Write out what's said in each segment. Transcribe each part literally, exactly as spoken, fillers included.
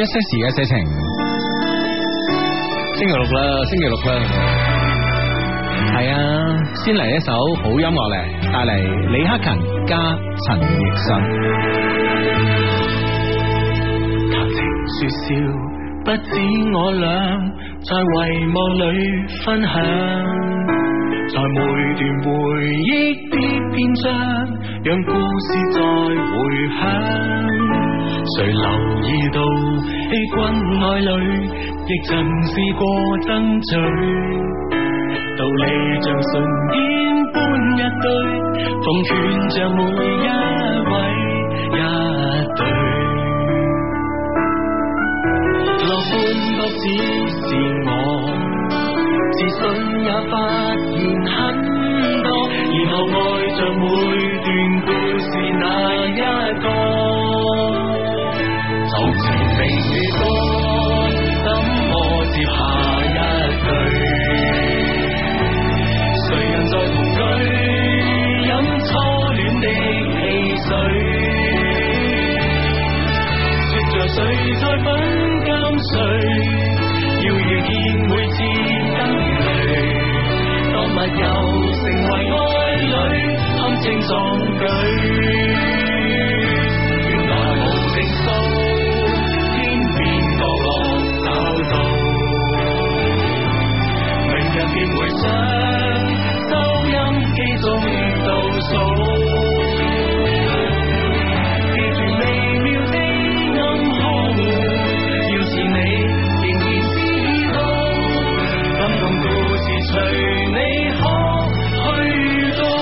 一些事一些情，星期六啦，星期六啦，係啊，先嚟一首好音樂嚟，帶嚟李克勤加陳奕迅。 談情說笑，不止我倆，在遺忘裏分享，在每段回憶的篇章，讓故事再回響。誰留意到欺君愛侶，亦曾試過爭取，道理像唇煙般一堆，奉勸着每一位一對。樂觀不只是我，自信也發現很多，然後愛着每段故事那一個。就前明與歌，怎麼接下一句？誰人在同居，飲初戀的汽水？說着誰在品鑑誰？要遇見每次燈淚，當密友成為愛侶，堪稱壯舉。原來無情數。便回想收音機中倒數，記住微妙的暗號，要是你仍然知道，感動故事隨你可去到。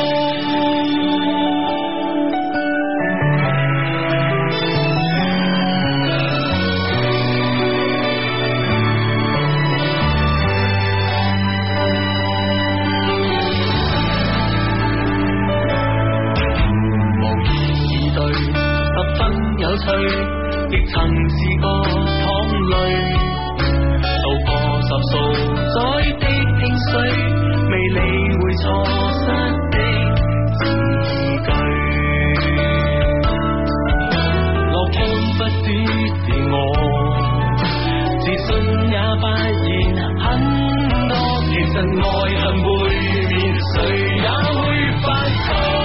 亦曾試過淌淚，渡過十數載的興衰，未理會錯失的字句。樂觀不只是我，自信也發現很多，其實愛恨會面，誰也會犯錯。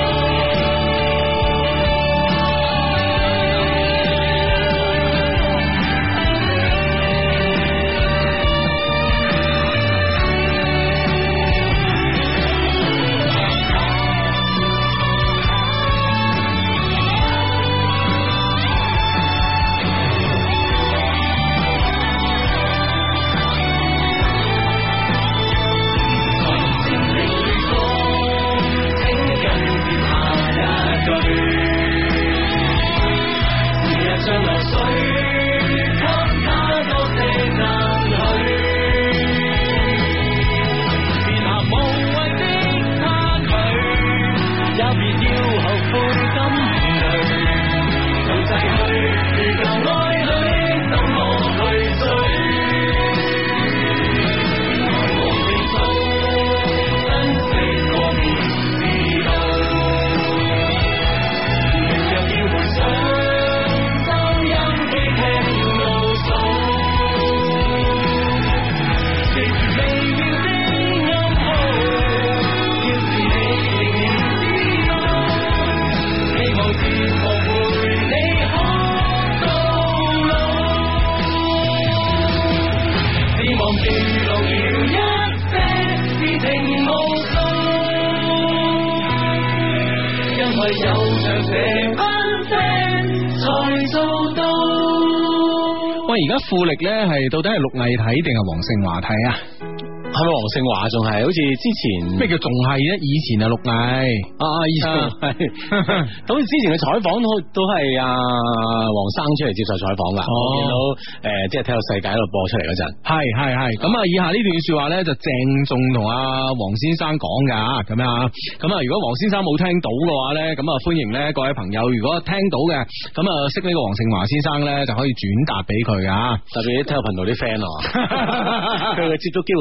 而家富力咧係到底係陸毅睇定係黃勝華睇啊？ 係咪黃勝華仲係好似之前咩叫仲係咧？以前係陸毅啊，以前係好似之前嘅採訪都都係阿黃生出嚟接受採訪噶，我見到誒即係體育世界喺度播出嚟嗰陣， 係係係咁啊！以下呢段說話咧就鄭重同阿黃先生講噶，咁樣咁啊！如果黃先生冇聽到嘅話咧，咁啊歡迎咧各位朋友，如果聽到嘅咁啊識呢個黃勝華先生咧，就可以轉達俾佢啊， 特別啲體育頻道啲 friend 啊，佢嘅接觸機會多。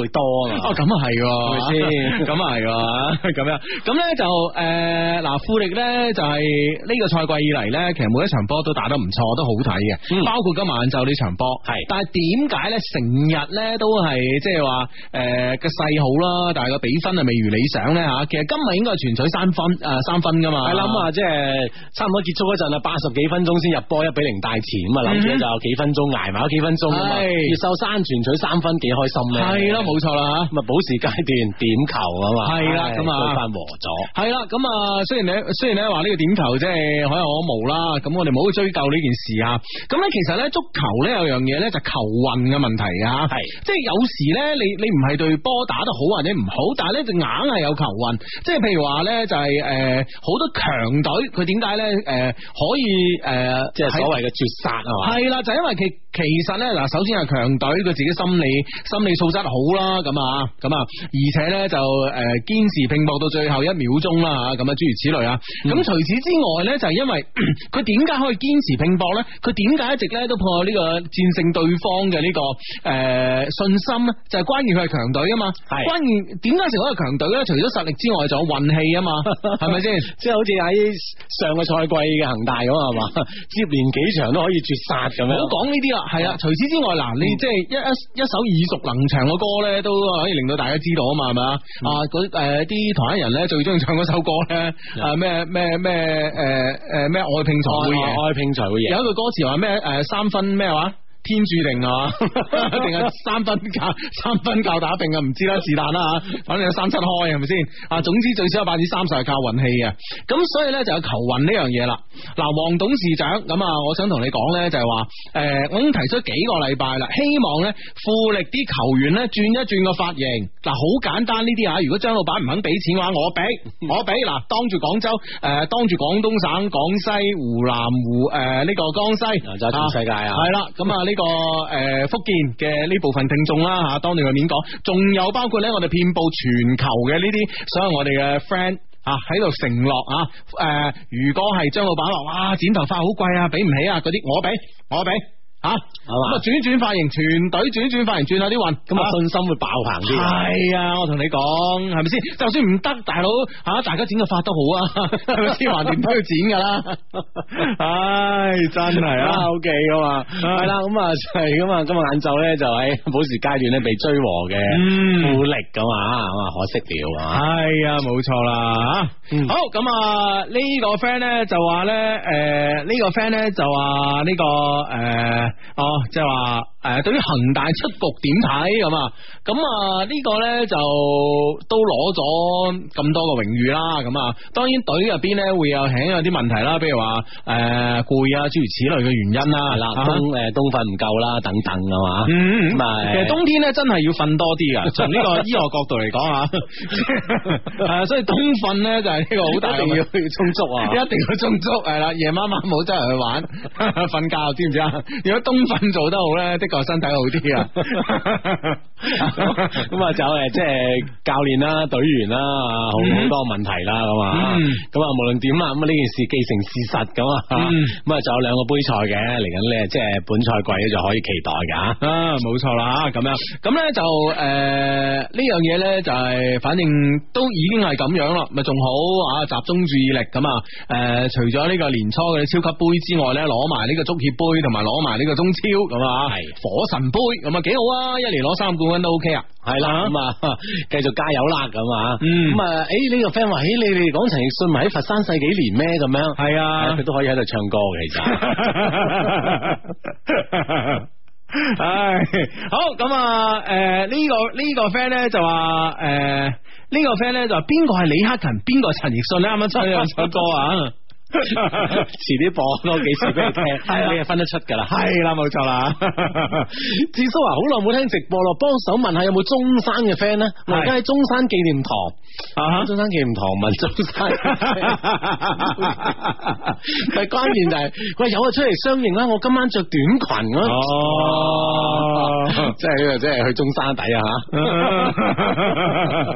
啊嘛。 哦，咁啊係喎， 係咪先？ 咁啊係喎，咁樣咁咧就誒嗱，富力咧就係呢個賽季以嚟咧，其實每一場波都打得唔錯，都好睇嘅， 嗯包括今晚晏晝呢場波係。 但係點解咧成日咧都係即係話誒個勢好啦，但係個比分係未如理想咧吓？其實今日應該係全取三分誒三分噶嘛。 係啦，咁啊即係差唔多結束嗰陣啊，八十幾分鐘先入波，一比零大前咁啊，諗住咧就有幾分鐘捱埋咗幾分鐘啊嘛。越秀山全取三分，幾開心咧。 係啦，冇錯啦吓。 咁啊補時階段點球啊嘛。 係啦，咁啊翻和咗。 係啦，咁啊雖然你雖然咧話呢個點球即係可有可無啦，咁我哋唔好追究呢件事啊。咁咧其實咧足球咧有樣嘢咧就球運嘅問題啊。係，即係有時咧你你唔係對波打得好或者唔好，但係咧就硬係有球運。即係譬如話咧就係誒好多強隊佢點解咧誒可以誒、呃、 即係所謂嘅絕殺啊嘛。 係啦，就係因為其其實咧嗱，首先係強隊佢自己心理心理素質好啦，咁啊咁啊，而且咧就誒堅持拼搏到最後一秒鐘啦吓，咁啊諸如此類啊。咁、嗯、除此之外咧就係因為佢點解可以堅持拼搏咧？佢點解一直咧都破呢個戰勝對方嘅呢、這個誒、呃、信心咧？就係、是、關鍵佢係強隊啊嘛。係關鍵點解成為一個強隊咧？除咗實力之外，仲有運氣啊嘛，係咪先？即係好似喺上個賽季嘅恒大咁係嘛，接連幾場都可以絕殺咁樣。唔好講呢啲啦，係啦。除此之外，嗱，你即係一一一首耳熟能詳嘅歌咧，都可以令到大家知道啊嘛，係咪、嗯、啊？嗰誒啲台灣人咧最中意唱嗰首歌咧，啊咩咩咩誒誒咩愛拼才會贏，愛拼才會贏。有一句歌詞話咩誒三分咩話？天注定啊，定係三分教三分教打定啊？唔知啦，是但啦吓，反正有三七開係咪先？啊，總之最少有百分之三十係靠運氣嘅。咁所以咧就有球運呢樣嘢啦。嗱，黃董事長咁啊，我想同你講咧就係話，誒，我已經提出幾個禮拜啦，希望咧富力啲球員咧轉一轉個髮型。嗱，好簡單呢啲啊，如果張老闆唔肯俾錢嘅話，我俾我俾。嗱，當住廣州誒，當住廣東省、廣西、湖南、湖誒呢個江西，就全世界啊，係啦，咁啊呢。呢個誒福建嘅呢部分聽眾啦吓，當你個面講，仲有包括咧我哋遍布全球嘅呢啲所有我哋嘅 friend 啊喺度承諾啊，誒如果係張老闆話哇剪頭髮好貴啊，俾唔起啊嗰啲，我俾我俾。吓，咁啊轉一轉髮型，全隊轉一轉髮型，轉下啲運，咁啊信心會爆棚啲。係啊，我同你講，係咪先？就算唔得，大佬吓，大家剪個髮都好啊，係咪先？橫掂都要剪噶啦。唉，真係啊 ，OK 噶嘛，係啦，咁啊係咁啊，今日晏晝咧就喺補時階段咧被追和嘅富力噶嘛，咁啊可惜了啊。係啊，冇錯啦。好，咁啊呢個 friend 咧就話咧，誒呢個 friend 咧就話呢個誒。哦，即係話誒，對於恒大出局點睇咁啊？咁啊呢個咧就都攞咗咁多個榮譽啦。咁啊，當然隊入邊咧會有輕有啲問題啦，比如話誒攰啊，諸如此類嘅原因啦，係啦，冬誒冬瞓唔夠啦，等等啊嘛。嗯，咁啊，其實冬天咧真係要瞓多啲噶，從呢個醫學角度嚟講啊，係啊，所以冬瞓咧就係呢個好大，一定要充足啊，一定要充足係啦，夜晚晚唔好周圍去玩瞓覺，知唔知啊？如果冬訓做得好咧，的確身體好啲啊！咁啊，就誒，即係教練啦、隊員啦，好好多問題啦，咁啊，咁啊，無論點啦，咁啊呢件事既成事實咁啊，咁啊，仲有兩個杯賽嘅嚟緊咧，即係本賽季咧就可以期待噶啊，冇錯啦，咁樣，咁咧就誒呢樣嘢咧就係，反正都已經係咁樣啦，咪仲好啊，集中注意力咁啊，誒，除咗呢個年初嘅超級杯之外咧，攞埋呢個足協杯同埋攞埋呢個中超咁啊，係火神杯咁啊，幾好啊！一年攞三冠軍都 OK 啊，係啦，咁啊，繼續加油啦，咁啊，咁啊，誒呢個 friend 話，誒你哋講陳奕迅咪喺佛山世幾年咩？咁樣係啊，佢都可以喺度唱歌嘅，其實。唉，好咁啊，誒呢個呢個 friend 咧就話，誒呢個 friend 咧就話邊個係李克勤，邊個係陳奕迅咧？啱啱唱呢兩首歌啊！遲啲播多幾次俾你聽，係你係分得出噶啦，係啦，冇錯啦。智叔話好耐冇聽直播咯，幫手問下有冇中山嘅 friend 咧？我而家喺中山紀念堂啊，中山紀念堂問中山，但係關鍵就係喂有啊，出嚟相認啦，我今晚着短裙啊，哦，即係呢個即係去中山底啊吓。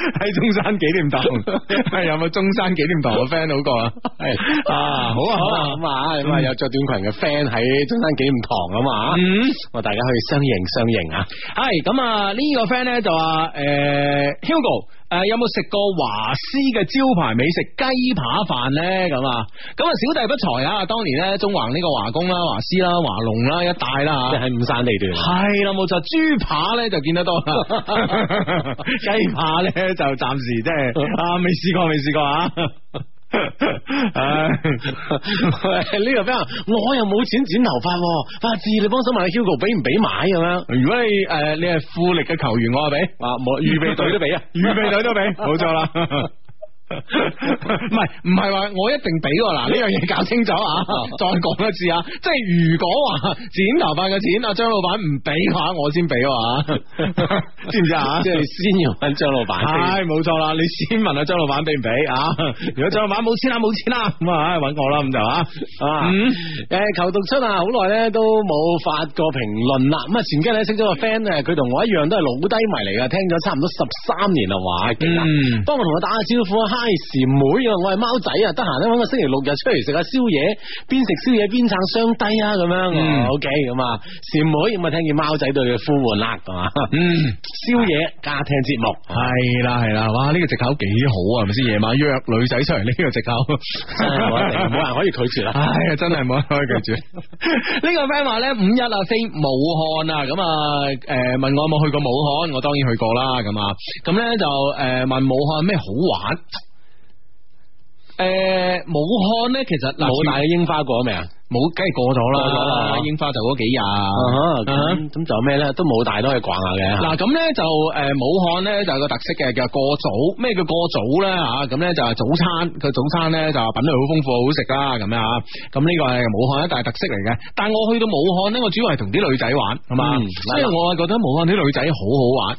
喺中山紀念堂，係有冇中山紀念堂嘅 friend 好過啊？係啊，好啊，好啊，咁啊，咁啊，有着短裙嘅 friend 喺中山紀念堂啊嘛，嗯，我大家可以相認相認啊。 係咁啊，呢個 friend 咧就話誒 Hugo。誒、呃，有冇食過華師嘅招牌美食雞扒飯咧？咁啊，咁啊，小弟不才啊，當年咧中橫呢個華工啦、華師啦、華龍啦一帶啦吓， 即係五山地段。 係啦，冇錯，豬扒咧就見得多啦，雞扒咧就暫時即係啊，未試過，未試過啊。唉， 呢個 friend 我又冇錢剪頭髮，阿志你幫手問下 Hugo 俾唔俾買咁樣？ 如果你誒、呃、你係富力嘅球員，我話俾啊，冇預備隊都俾啊，預備隊都俾，冇錯啦。唔係唔係話我一定俾喎，嗱呢樣嘢搞清楚啊！再講一次啊，即係如果話剪頭髮嘅錢啊張老闆唔俾嘅話，我先俾啊，知唔知啊？ 即係你先要問張老闆。 係冇錯啦，你先問下張老闆俾唔俾啊？如果張老闆冇錢啦冇錢啦，咁啊揾我啦咁就啊，嗯， 誒求讀出啊，好耐咧都冇發過評論啦。咁啊前幾日咧識咗個 friend 誒，佢同我一樣都係老低迷嚟噶，聽咗差唔多十三年啦，哇勁啊！幫我同佢打下招呼啊！嗨，禪妹啊，我係貓仔啊，得閒咧搵個星期六日出嚟食下宵夜，邊食宵夜邊撐雙低啊，咁樣、嗯、，OK 咁啊，禪妹咁啊，聽見貓仔對佢呼喚啦，係嘛，嗯，宵夜加聽節目， 係啦係啦，哇，呢、這個藉口幾好啊，係咪先？夜晚約女仔出嚟呢個藉口，真係冇人冇人可以拒絕啦，唉，真係冇人可以拒絕。呢個 friend 話咧五一啊飛武漢啊，咁啊誒問我有冇去過武漢，我當然去過啦，咁啊，咁咧就誒問武漢咩好玩？誒、呃，武漢咧，其實冇帶櫻花過未啊？ 冇，梗係過咗啦。櫻花就嗰幾日。咁咁仲有咩咧？都冇帶都可以逛下嘅。 嗱，咁咧就誒，武漢咧就有個特色嘅，叫過早。咩叫過早咧？吓，咁咧就係早餐，佢早餐咧就品類好豐富，好食啦，咁樣啊。咁呢個係武漢一大特色嚟嘅。但係我去到武漢咧，我主要係同啲女仔玩，係嘛、嗯，所以我係覺得武漢啲女仔好好玩。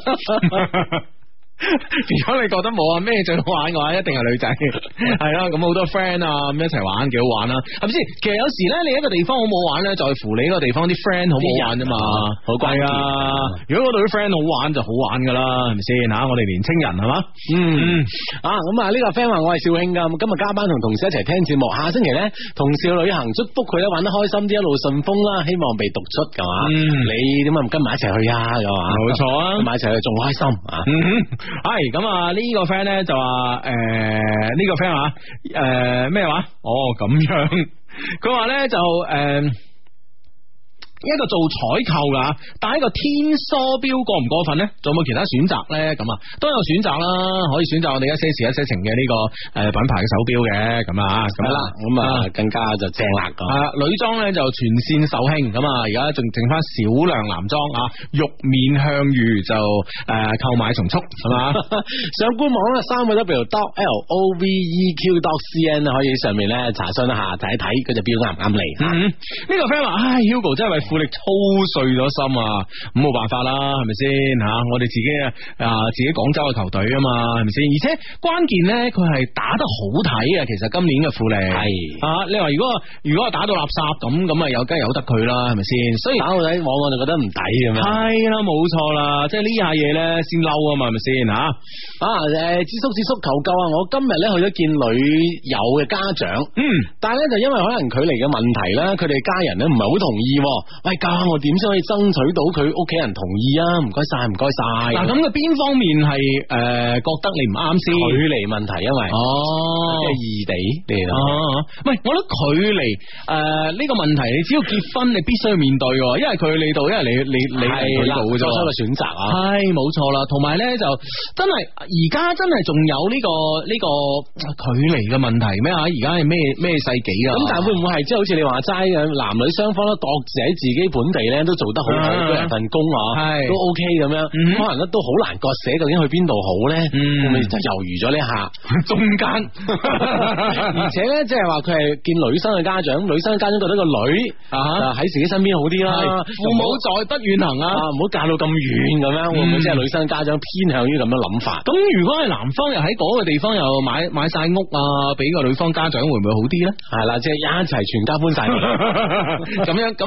如果你覺得冇啊咩最好玩嘅話，一定係女仔，係啦，咁好多 friend 啊咁一齊玩，幾好玩啦，係咪先？其實有時咧，你一個地方好唔好玩咧，在乎你呢個地方啲 friend 好唔好玩啫嘛，好關鍵。如果嗰度啲 friend 好玩就好玩噶啦，係咪先吓？我哋年青人係嘛，嗯啊咁啊呢個 friend 話我係肇慶噶，今日加班同同事一齊聽節目，下星期咧同事去旅行，祝福佢咧玩得開心啲，一路順風啦，希望被讀出噶嘛。嗯、你點解唔跟埋一齊去啊？咁啊， 冇錯啊， 跟埋一齊去仲開心啊。 嗯係咁啊！呢個 friend 咧就話誒，呢個 friend 話誒咩話？哦咁樣，佢話咧就誒。呃一個做採購噶，但係一個天梭標過唔過分咧？仲有冇其他選擇咧？咁啊，都有選擇啦，可以選擇我哋一些事一些情嘅呢個誒品牌嘅手錶嘅，咁啊，咁啦，咁啊更加就正啦。啊，女裝咧就全線售罄，咁啊，而家仲剩翻少量男裝啊，玉面向隅就誒購買從速，係嘛？ 上官網咧，三個 W dot L O V E Q dot C N 可以上面咧查詢一下睇一睇，嗰隻錶啱唔啱你？呢、 嗯這個 friend 話，唉 ，Hugo 真係為富力操碎咗心啊！咁冇辦法啦，係咪先吓？我哋自己啊，自己廣州嘅球隊啊嘛，係咪先？而且關鍵咧，佢係打得好睇啊！其實今年嘅富力係啊，你話如果如果打到垃圾咁咁啊，有梗係由得佢啦，係咪先？所以打到底往往就覺得唔抵咁樣。係啦，冇錯啦，即係呢下嘢咧先嬲啊嘛，係咪先吓？啊誒，智叔智叔求救啊！我今日咧去咗見女友嘅家長，嗯，但係咧就因為可能距離嘅問題咧，佢哋家人咧唔係好同意。喂，教下我點先可以爭取到佢屋企人同意啊？唔該晒，唔該晒。嗱，咁嘅邊方面係誒、呃、覺得你唔啱先？距離問題，因為哦，即係異地嚟咯。哦，唔係，我覺得距離誒呢個問題，你只要結婚，你必須要面對，因為佢你度，因為你你你係佢度嘅啫，作出個選擇啊。係，冇錯啦。同埋咧就真係而家真係仲有呢、這個呢、這個距離嘅問題咩？而家係咩咩世紀啊？咁但係會唔會係即係好似你話齋嘅男女雙方都各自喺自己本地咧都做得好好，都有份工啊，係都 OK 咁樣，嗯、可能咧都好難割捨，究竟去邊度好咧？嗯、會唔會就猶豫咗呢一下？中間，而且咧即係話佢係見女生嘅家長，女生嘅家長覺得個女啊喺自己身邊好啲啦，父母在不遠行啊，唔好嫁到咁遠咁樣，會唔會即係女生家長偏向於咁樣諗法？咁、嗯、如果係男方又喺嗰個地方又買買晒屋啊，俾個女方家長會唔會好啲咧？係啦，即係一齊全家搬晒，咁樣咁你可以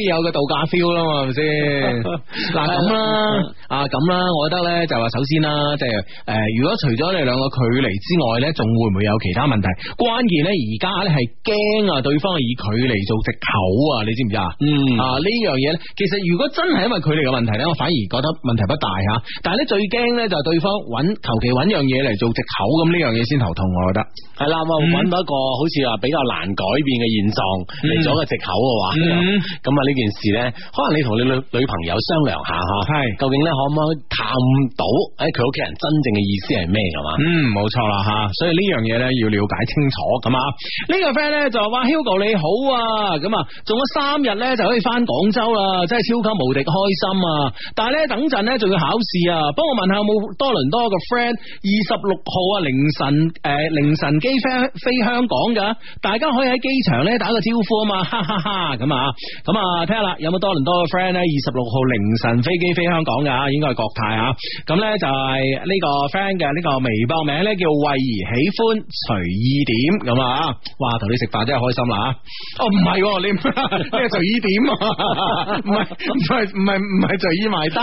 以有個度假 feel 啦嘛，係咪先？嗱咁啦，啊咁啦，我覺得咧就話首先啦，即係誒，如果除咗你兩個距離之外咧，仲會唔會有其他問題？關鍵咧而家咧係驚啊，對方係以距離做藉口啊，你知唔知啊？嗯啊呢樣嘢咧，其實如果真係因為距離嘅問題咧，我反而覺得問題不大吓。但係咧最驚咧就係對方揾求其揾樣嘢嚟做藉口，咁呢樣嘢先頭痛，我覺得係啦，咁揾到一個好似話比較難改變嘅現狀嚟咗個藉口嘅話，咁啊呢件事咧，可能你同你女女朋友商量下吓，係究竟咧可唔可以探到誒佢屋企人真正嘅意思係咩㗎嘛？ 嗯，冇錯啦吓，所以呢樣嘢咧要了解清楚咁啊。呢個 friend 咧就話 Hugo 你好啊，咁啊仲有三日咧就可以翻廣州啦，真係超級無敵開心啊！但係咧等陣咧仲要考試啊，幫我問下有冇多倫多個 friend 二十六號啊凌晨誒、呃、凌晨機飛飛香港噶，大家可以喺機場咧打個招呼啊嘛，哈哈哈咁啊咁啊睇下啦，有冇多倫多嘅 friend 咧二十六號凌晨飛機飛香港噶，應該係國泰啊，咁咧就係呢個 friend 嘅呢個微博名咧叫慧兒喜歡隨意點咁啊，哇同你食飯真係開心啦，哦唔係你你係隨意點啊，唔係唔係唔係唔係隨意埋單，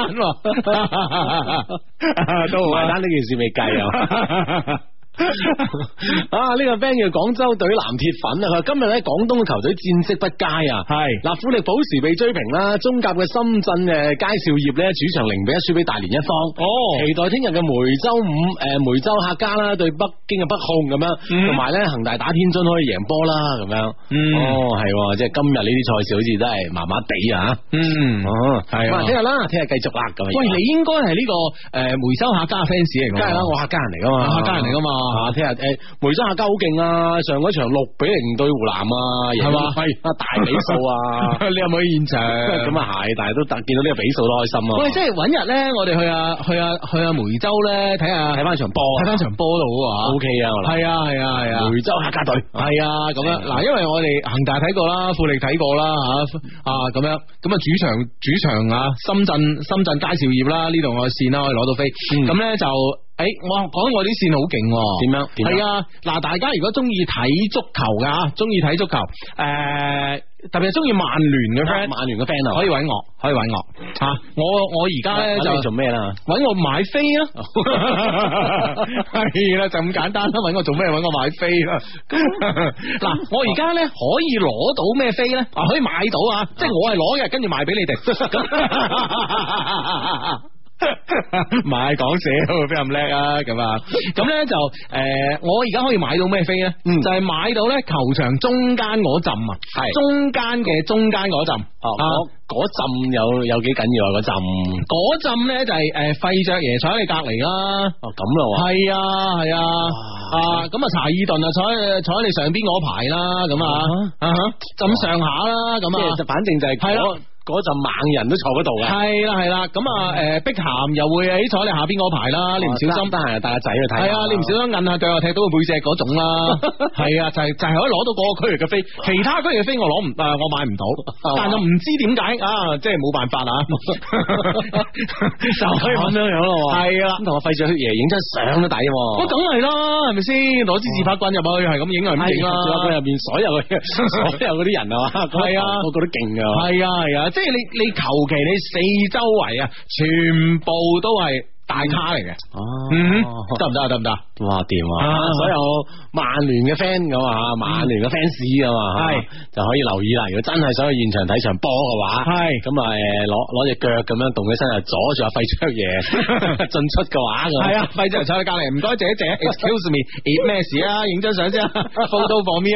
都埋單呢件事未計啊。啊！呢、這個 friend 叫廣州隊藍鐵粉啊，佢今日咧廣東嘅球隊戰績不佳啊，係嗱富力寶時被追平啦，中甲嘅深圳嘅佳兆業咧主場零比一輸俾大連一方，哦，期待聽日嘅梅州五誒、呃、梅州客家啦對北京嘅北控咁樣，同埋咧恒大打天津可以贏波啦咁樣，嗯、哦係，即係今日呢啲賽事好似都係麻麻地啊，嗯，哦係，咁啊聽日啦，聽日繼續啦咁，喂你應該係呢個誒梅州客家 fans 嚟㗎， 梗係啦，我客家人嚟㗎嘛， 客家人嚟㗎嘛。 啊！聽日誒，梅州客家好勁啊！上嗰場六比零對湖南啊，係嘛？係啊，大比數啊！ 你有冇去現場？ 咁啊係，但係都見到呢個比數都開心啊！ 喂，即係搵日咧，我哋去啊去啊去啊梅州咧睇下睇翻場波，睇翻場波都好啊 ！O K 啊， 係啊係啊係啊！ 梅州客家隊係啊咁樣嗱，因為我哋恒大睇過啦，富力睇過啦吓啊咁樣，咁啊主場主場啊深圳深圳佳兆業啦，呢度我線啦可以攞到飛，咁咧就。誒、欸，我講我啲線好勁， 點樣？係啊，嗱，大家如果中意睇足球噶，中意睇足球，誒、呃，特別係中意曼聯嘅 friend， 曼聯嘅 friend 可以搵我，可以搵我，吓、啊，我我而家咧就做咩啦？ 搵我買飛啊，係啦，就咁簡單啦，搵我做咩？搵我買飛啦。嗱，我而家咧可以攞到咩飛咧？啊，可以買到啊，即係我係攞嘅，跟住賣俾你哋。唔係講笑，邊咁叻啊？咁啊，咁咧就誒、呃，我而家可以買到咩飛咧？嗯，就係、是、買到咧球場中間嗰陣啊，係中間嘅中間嗰陣，哦，嗰陣有有幾緊要啊？嗰陣嗰陣咧就係誒費爵爺坐喺你隔籬啦，哦咁咯，係啊係啊，啊咁啊查爾頓啊坐喺坐喺你上邊嗰排啦，咁啊啊咁上下啦，咁啊，就反正就係係咯。嗰陣猛人都坐嗰度嘅，係啦係啦，咁啊誒，碧咸又會喺坐你下邊嗰排啦，你唔小心得閒帶個仔去睇，係啊，你唔小心摁下腳又踢到個背脊嗰種啦，係啊，就係就係可以攞到嗰個區域嘅飛，其他區域嘅飛我攞唔，誒我買唔到，但就唔知點解啊，即係冇辦法啊，就可以咁樣樣咯，係啊，咁同我費爵爺影張相都抵，咁梗係啦，係咪先？攞支自拍棍入去係咁影係咁影啦，自拍棍入邊所有嘅所有嗰啲人啊嘛，係啊，個個都勁噶，係啊係啊。即係你你求其你四周圍啊，全部都係大咖嚟嘅，哦，得唔得啊？得唔得？哇，掂啊！所有曼聯嘅 friend 咁啊，曼聯嘅 fans 咁啊，係就可以留意啦。如果真係想去現場睇場波嘅話，係咁啊，攞攞隻腳咁樣動起身啊，阻住阿費爵爺進出嘅話，係啊，費爵爺坐喺隔籬，唔該借一借 ，excuse me，咩事啊？影張相先，photo for me 啊，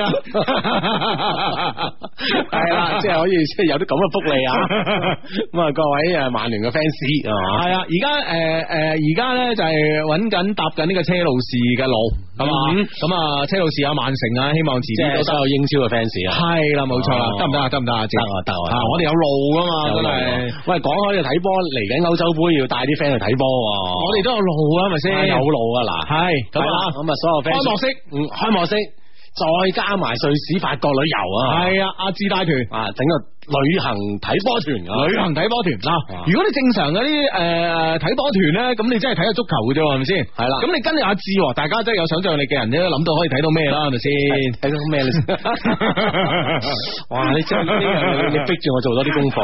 係啦，即係可以即係有啲咁嘅福利啊！咁啊，各位誒曼聯嘅 fans 啊，係啊，而家誒誒。誒，而家咧就係揾緊搭緊呢個車路士嘅路，係嘛？咁啊，車路士啊，曼城啊，希望遲啲都得有英超嘅 fans 啊。係啦，冇錯啦，得唔得啊？得唔得啊？得啊，得啊！我哋有路噶嘛，真係。喂，講開要睇波，嚟緊歐洲杯要帶啲 friend 去睇波。我哋都有路啊，係咪先？有路啊，嗱，係咁啊，咁啊，所有 fans 開幕式，嗯，開幕式。 再加埋瑞士、法國旅遊啊， 係啊，阿志帶團啊，整個旅行睇波團， 旅行睇波團嗱。如果你正常嗰啲誒睇波團咧，咁你真係睇下足球嘅啫，係咪先？係啦，咁你跟住阿志，大家真係有想象力嘅人咧，諗到可以睇到咩啦，係咪先？睇到咩咧？ 哇！你真係呢樣嘢，你逼住我做多啲功課，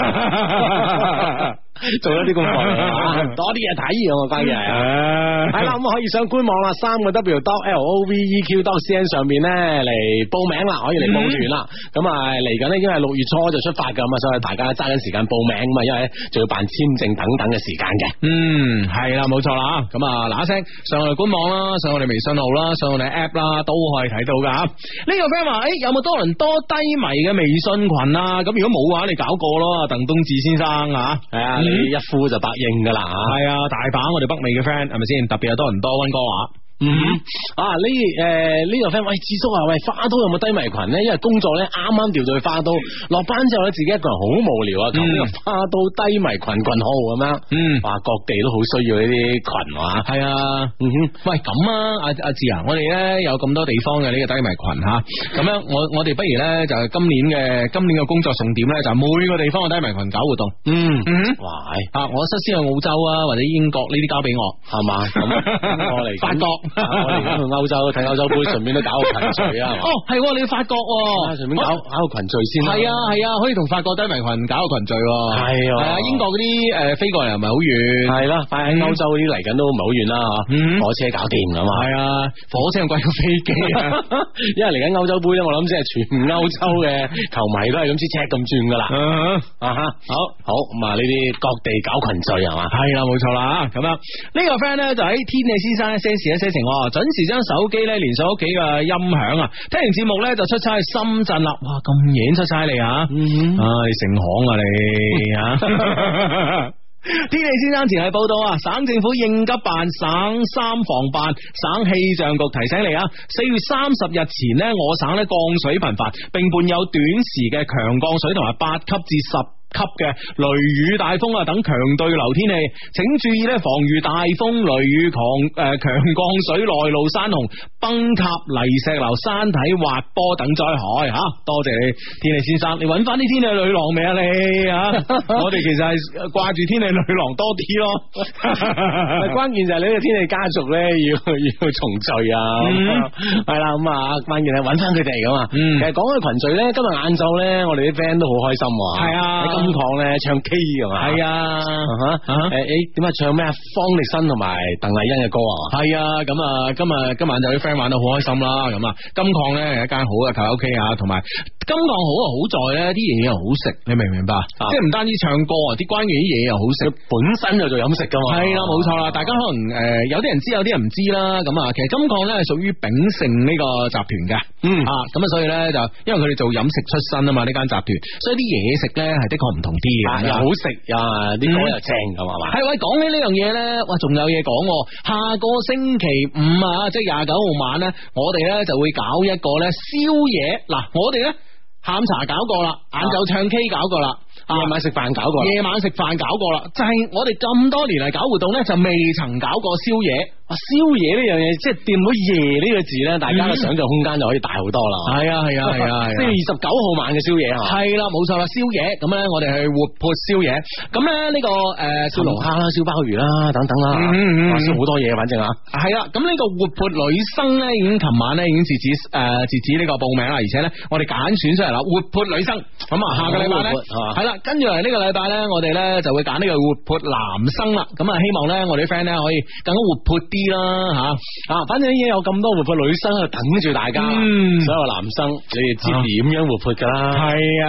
做多啲功課，多啲嘢睇啊！我關鍵係，係啦，咁可以上官網啦，三個 W dot L O V E Q dot C N 上面咧嚟報名啦，可以嚟報團啦。咁啊嚟緊咧，因為六月初就出發噶，咁啊，所以大家揸緊時間報名啊嘛，因為仲要辦簽證等等嘅時間嘅。 嗯，係啦，冇錯啦。咁啊嗱一聲上我哋官網啦，上我哋微信號啦，上我哋 app 啦，都可以睇到噶。呢個 friend 話誒，有冇多倫多低迷嘅微信群啊？咁如果冇嘅話，你搞過咯，鄧東志先生啊，係啊，你一呼就百應噶啦， 係啊，大把我哋北美嘅 friend 係咪先？特別有多倫多溫哥華。 嗯啊呢誒呢個 friend 喂智叔啊，喂花都有冇低迷群咧？因為工作咧啱啱調到去花都，落班之後咧自己一個人好無聊啊，咁呢個花都低迷群群號咁樣，嗯，哇各地都好需要呢啲群啊，係啊，嗯哼，喂咁啊阿阿志啊，我哋咧有咁多地方嘅呢個低迷群吓，咁樣我我哋不如咧就係今年嘅今年嘅工作重點咧就係每個地方嘅低迷群搞活動，嗯嗯，哇啊我率先去澳洲啊或者英國呢啲交俾我係嘛，咁我嚟法國。我哋而家去歐洲睇歐洲杯，順便都搞個群聚啊！哦，係你要法國，順便搞搞個群聚先。係啊係啊，可以同法國低迷群搞個群聚。係係啊，英國嗰啲誒飛過嚟又唔係好遠。係啦，快喺歐洲嗰啲嚟緊都唔係好遠啦吓。火車搞掂噶嘛。係啊，火車貴過飛機啊！因為嚟緊歐洲杯咧，我諗即係全歐洲嘅球迷都係咁似車咁轉噶啦。啊哈，好好咁啊！呢啲各地搞群聚係嘛？係啦，冇錯啦。咁樣呢個 friend 咧就喺天氣先生一些事一些情，準時將手機咧連上屋企嘅音響啊，聽完節目咧就出差去深圳啦。哇，咁夜出差嚟啊！嗯，唉，成行啊你啊！天氣先生前係報道啊，省政府應急辦、省三防辦、省氣象局提醒你啊，四月三十日前呢，我省咧降水頻繁，並伴有短時嘅強降水同埋八級至十級嘅雷雨大風啊等強對流天氣，請注意咧防御大風雷雨狂誒強降水內陸山洪崩塌泥石流山體滑坡等災害吓。多謝你天氣先生，你揾翻啲天氣女郎未啊你啊？我哋其實係掛住天氣女郎多啲咯。關鍵就係你呢個天氣家族咧要要重聚啊，係啦咁啊，關鍵係揾翻佢哋噶嘛。其實講起群聚咧，今日晏晝咧我哋啲 friend 都好開心啊。係啊。金礦咧唱 K 㗎嘛，係啊，誒誒，點解唱咩啊？方力申同埋鄧麗欣嘅歌啊？係啊，咁啊，今日今晚就啲 friend 玩得好開心啦，咁啊，金礦咧係一間好嘅卡拉 OK 啊，同埋金礦好啊，好在咧啲嘢又好食，你明唔明白？啊、即係唔單止唱歌啊，啲關於啲嘢又好食，本身就做飲食噶嘛。係啦，冇錯啦，大家可能誒、呃、有啲人知，有啲人唔知啦，咁啊，其實金礦咧係屬於炳勝呢個集團嘅，嗯啊，咁啊，所以咧就因為佢哋做飲食出身啊嘛，呢間集團，所以啲嘢食咧係的確唔同啲嘅，又好食啊，啲歌又正咁係嘛。係喂，講起呢樣嘢咧，哇，仲有嘢講，下個星期五啊，即係廿九號晚咧，我哋咧就會搞一個咧宵夜，嗱，我哋咧下午茶搞過啦，晏晝唱 K 搞過啦。夜晚食飯搞過，夜晚食飯搞過啦，就係、是、我哋咁多年嚟搞活動咧，就未曾搞過宵夜。啊，宵夜呢樣嘢，即係掂到夜呢個字咧，大家嘅想象空間就可以大好多啦。係啊，係啊，係啊，即係二十九號晚嘅宵夜啊。係啦，冇錯啦，宵夜咁咧，我哋係活潑宵夜。咁咧呢個誒，燒龍蝦啦，燒鮑魚啦，等等啦，燒好多嘢，反正啊。係啦，咁呢個活潑女生咧，已經琴晚咧已經截止誒截止呢個報名啦，而且咧我哋揀選出嚟啦，活潑女生。咁啊，下個禮拜咧係啦，跟住嚟呢個禮拜咧，我哋咧就會揀呢個活潑男生啦。咁啊，希望咧我哋啲 friend 咧可以更加活潑啲啦吓啊！反正已經有咁多活潑女生去等住大家，嗯、所有男生你哋知點樣活潑噶啦？係啊。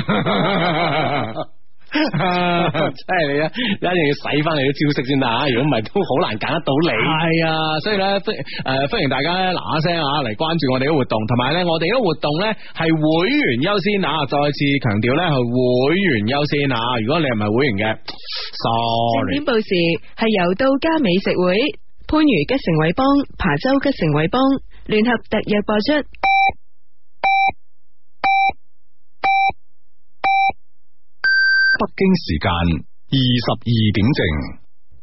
啊、真係你啊，一定要使翻你啲招式先得，如果唔係都好難揀得到你。係啊，所以咧，誒、呃，歡迎大家咧嗱一聲啊嚟關注我哋嘅活動，同埋咧我哋嘅活動咧係會員優先啊！再次強調咧係會員優先啊！如果你唔係會員嘅 ，sorry。正點報時係由到家美食會、番禺吉成偉邦、琶洲吉成偉邦聯合特約播出。 北京時間二十二點正。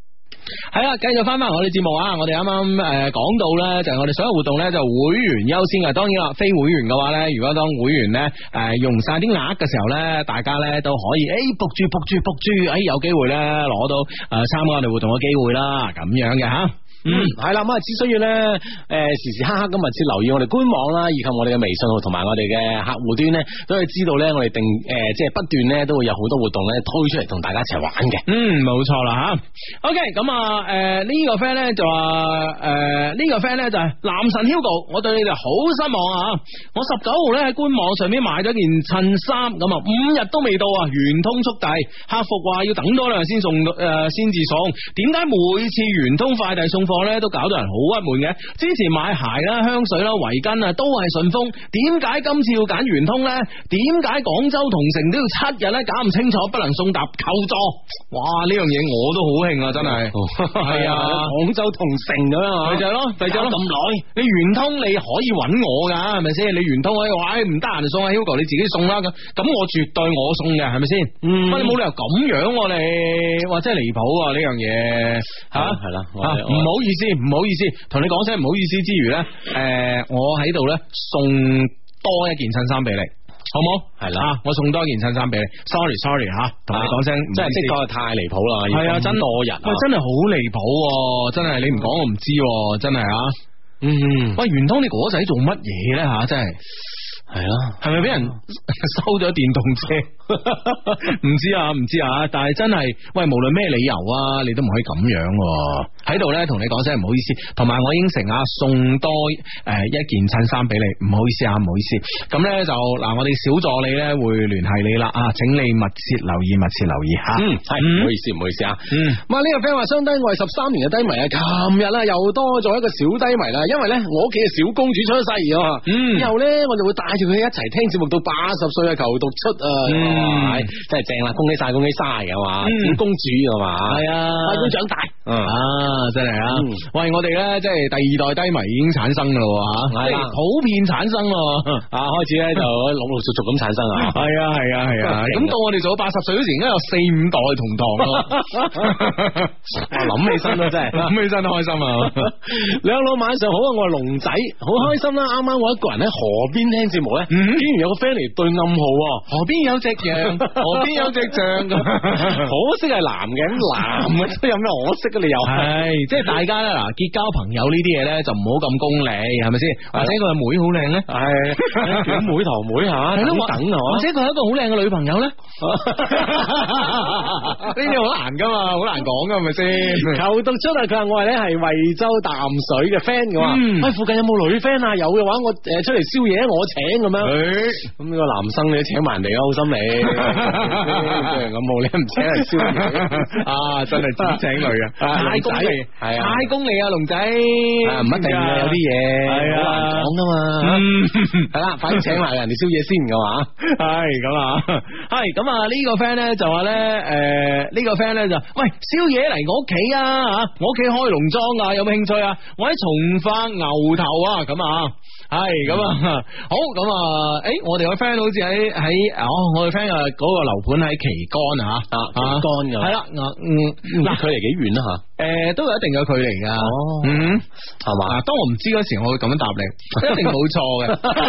係啦，繼續翻翻我哋節目啊！我哋啱啱誒講到咧，就係我哋所有活動咧就會員優先嘅。當然啦，非會員嘅話咧，如果當會員咧誒用晒啲額嘅時候咧，大家咧都可以誒仆住仆住仆住，誒有機會咧攞到誒參加我哋活動嘅機會啦，咁樣嘅吓。嗯， 係啦，咁啊，只需要咧，誒，時時刻刻咁密切留意我哋官網啦，以及我哋嘅微信號同埋我哋嘅客戶端咧，都可以知道咧，我哋定誒，即係不斷咧都會有好多活動咧推出嚟同大家一齊玩嘅。 嗯，冇錯啦吓。OK，咁啊，誒呢個 friend 咧就話，誒呢個 friend 咧就係男神 Hugo，我對你哋好失望啊！我十九號咧喺官網上面買咗件襯衫，咁啊五日都未到啊，圓通速遞，客服話要等多兩日先送誒先至送，點解每次圓通快遞送貨咧都搞到人好鬱悶嘅？之前買鞋啦、香水啦、圍巾啊都係順豐，點解今次要揀圓通咧？點解廣州同城都要七日咧？搞唔清楚，不能送達，求助！哇，呢樣嘢我都好興啊，真係係啊， 廣州同城咁樣啊， 咪就係咯，咪就係咯，咁耐你圓通你可以揾我噶，係咪先？你圓通可以話唔得閒就送阿 Hugo，你自己送啦咁，咁我絕對我送嘅，係咪先？嗯，喂，你冇理由咁樣你，哇，真係離譜啊呢樣嘢吓，係啦，唔好意思，唔好意思，同你講聲唔好意思之餘咧，誒、呃，我喺度咧送多一件襯衫俾你，好冇？係啦，我送多一件襯衫俾你 ，sorry sorry 吓，同你講聲， 真係的確係太離譜啦，係啊，真多人， 喂，真係好離譜，真係你唔講我唔知，真係啊，嗯，喂，圓通你果仔做乜嘢咧吓？真係。係啦，係咪俾人收咗電動車？唔知啊，唔知啊，但係真係，喂，無論咩理由啊，你都唔可以咁樣喺度咧，同你講聲唔好意思，同埋我應承啊，送多誒一件襯衫俾你，唔好意思啊，唔好意思。咁咧就嗱，我哋小助理咧會聯繫你啦，啊，請你密切留意，密切留意吓。嗯，係，唔好意思，唔好意思啊。嗯，咁啊呢個 friend 話，相低我係十三年嘅低迷啊，琴日啦又多咗一個小低迷啦，因為咧我屋企嘅小公主出咗世啊，嗯，以後咧我就會帶住佢一齊聽節目到八十歲啊，求讀出啊，嗯，真係正啦，恭喜晒，恭喜晒嘅嘛，小公主係嘛，係啊，快啲長大，啊，真係啊，喂，我哋咧即係第二代低迷已經產生噶啦，吓，係普遍產生，啊，開始咧就陸陸續續咁產生啊，係啊，係啊，係啊，咁到我哋做到八十歲嗰時，應該有四五代同堂咯，我諗起身啦，真係諗起身都開心啊！兩老晚上好啊，我係龍仔，好開心啦，啱啱我一個人喺河邊聽節目咧，竟然有個 friend 嚟對暗號，河邊有隻羊，河邊有隻象咁，可惜係男嘅，咁男嘅都有咩可惜啊？你又係，即係大家咧嗱，結交朋友呢啲嘢咧就唔好咁功利，係咪先？或者佢係妹好靚咧，係表妹堂妹吓，等等係或者佢係一個好靚嘅女朋友咧，呢啲好難噶嘛，好難講噶，係咪先？求讀出啊！佢話我係咧係惠州淡水嘅 friend 嘅話，喂，附近有冇女 friend 啊？有嘅話我誒出嚟宵夜我請咁樣，咁呢個男生你請埋人哋咯，好心你，咁冇你唔請人宵夜啊！真係只請女啊，太功利，係啊，太功利啊，龍仔，唔一定嘅，有啲嘢好難講噶嘛，係啦，快啲請埋人哋宵夜先嘅話，係咁啊，係咁啊呢個 friend 咧就話咧，誒呢個 friend 咧就喂宵夜嚟我屋企啊吓，我屋企開農莊啊，有冇興趣啊？我喺從化牛頭啊，咁啊，係咁啊，好咁啊，誒我哋個 friend 好似喺喺哦，我哋 friend 啊嗰個樓盤喺旗杆啊吓，旗杆嘅係啦，嗯嗱距離幾遠啊吓？誒都有一定嘅距離噶，嗯係嘛？當我唔知嗰時，我會咁樣答你，一定冇錯嘅。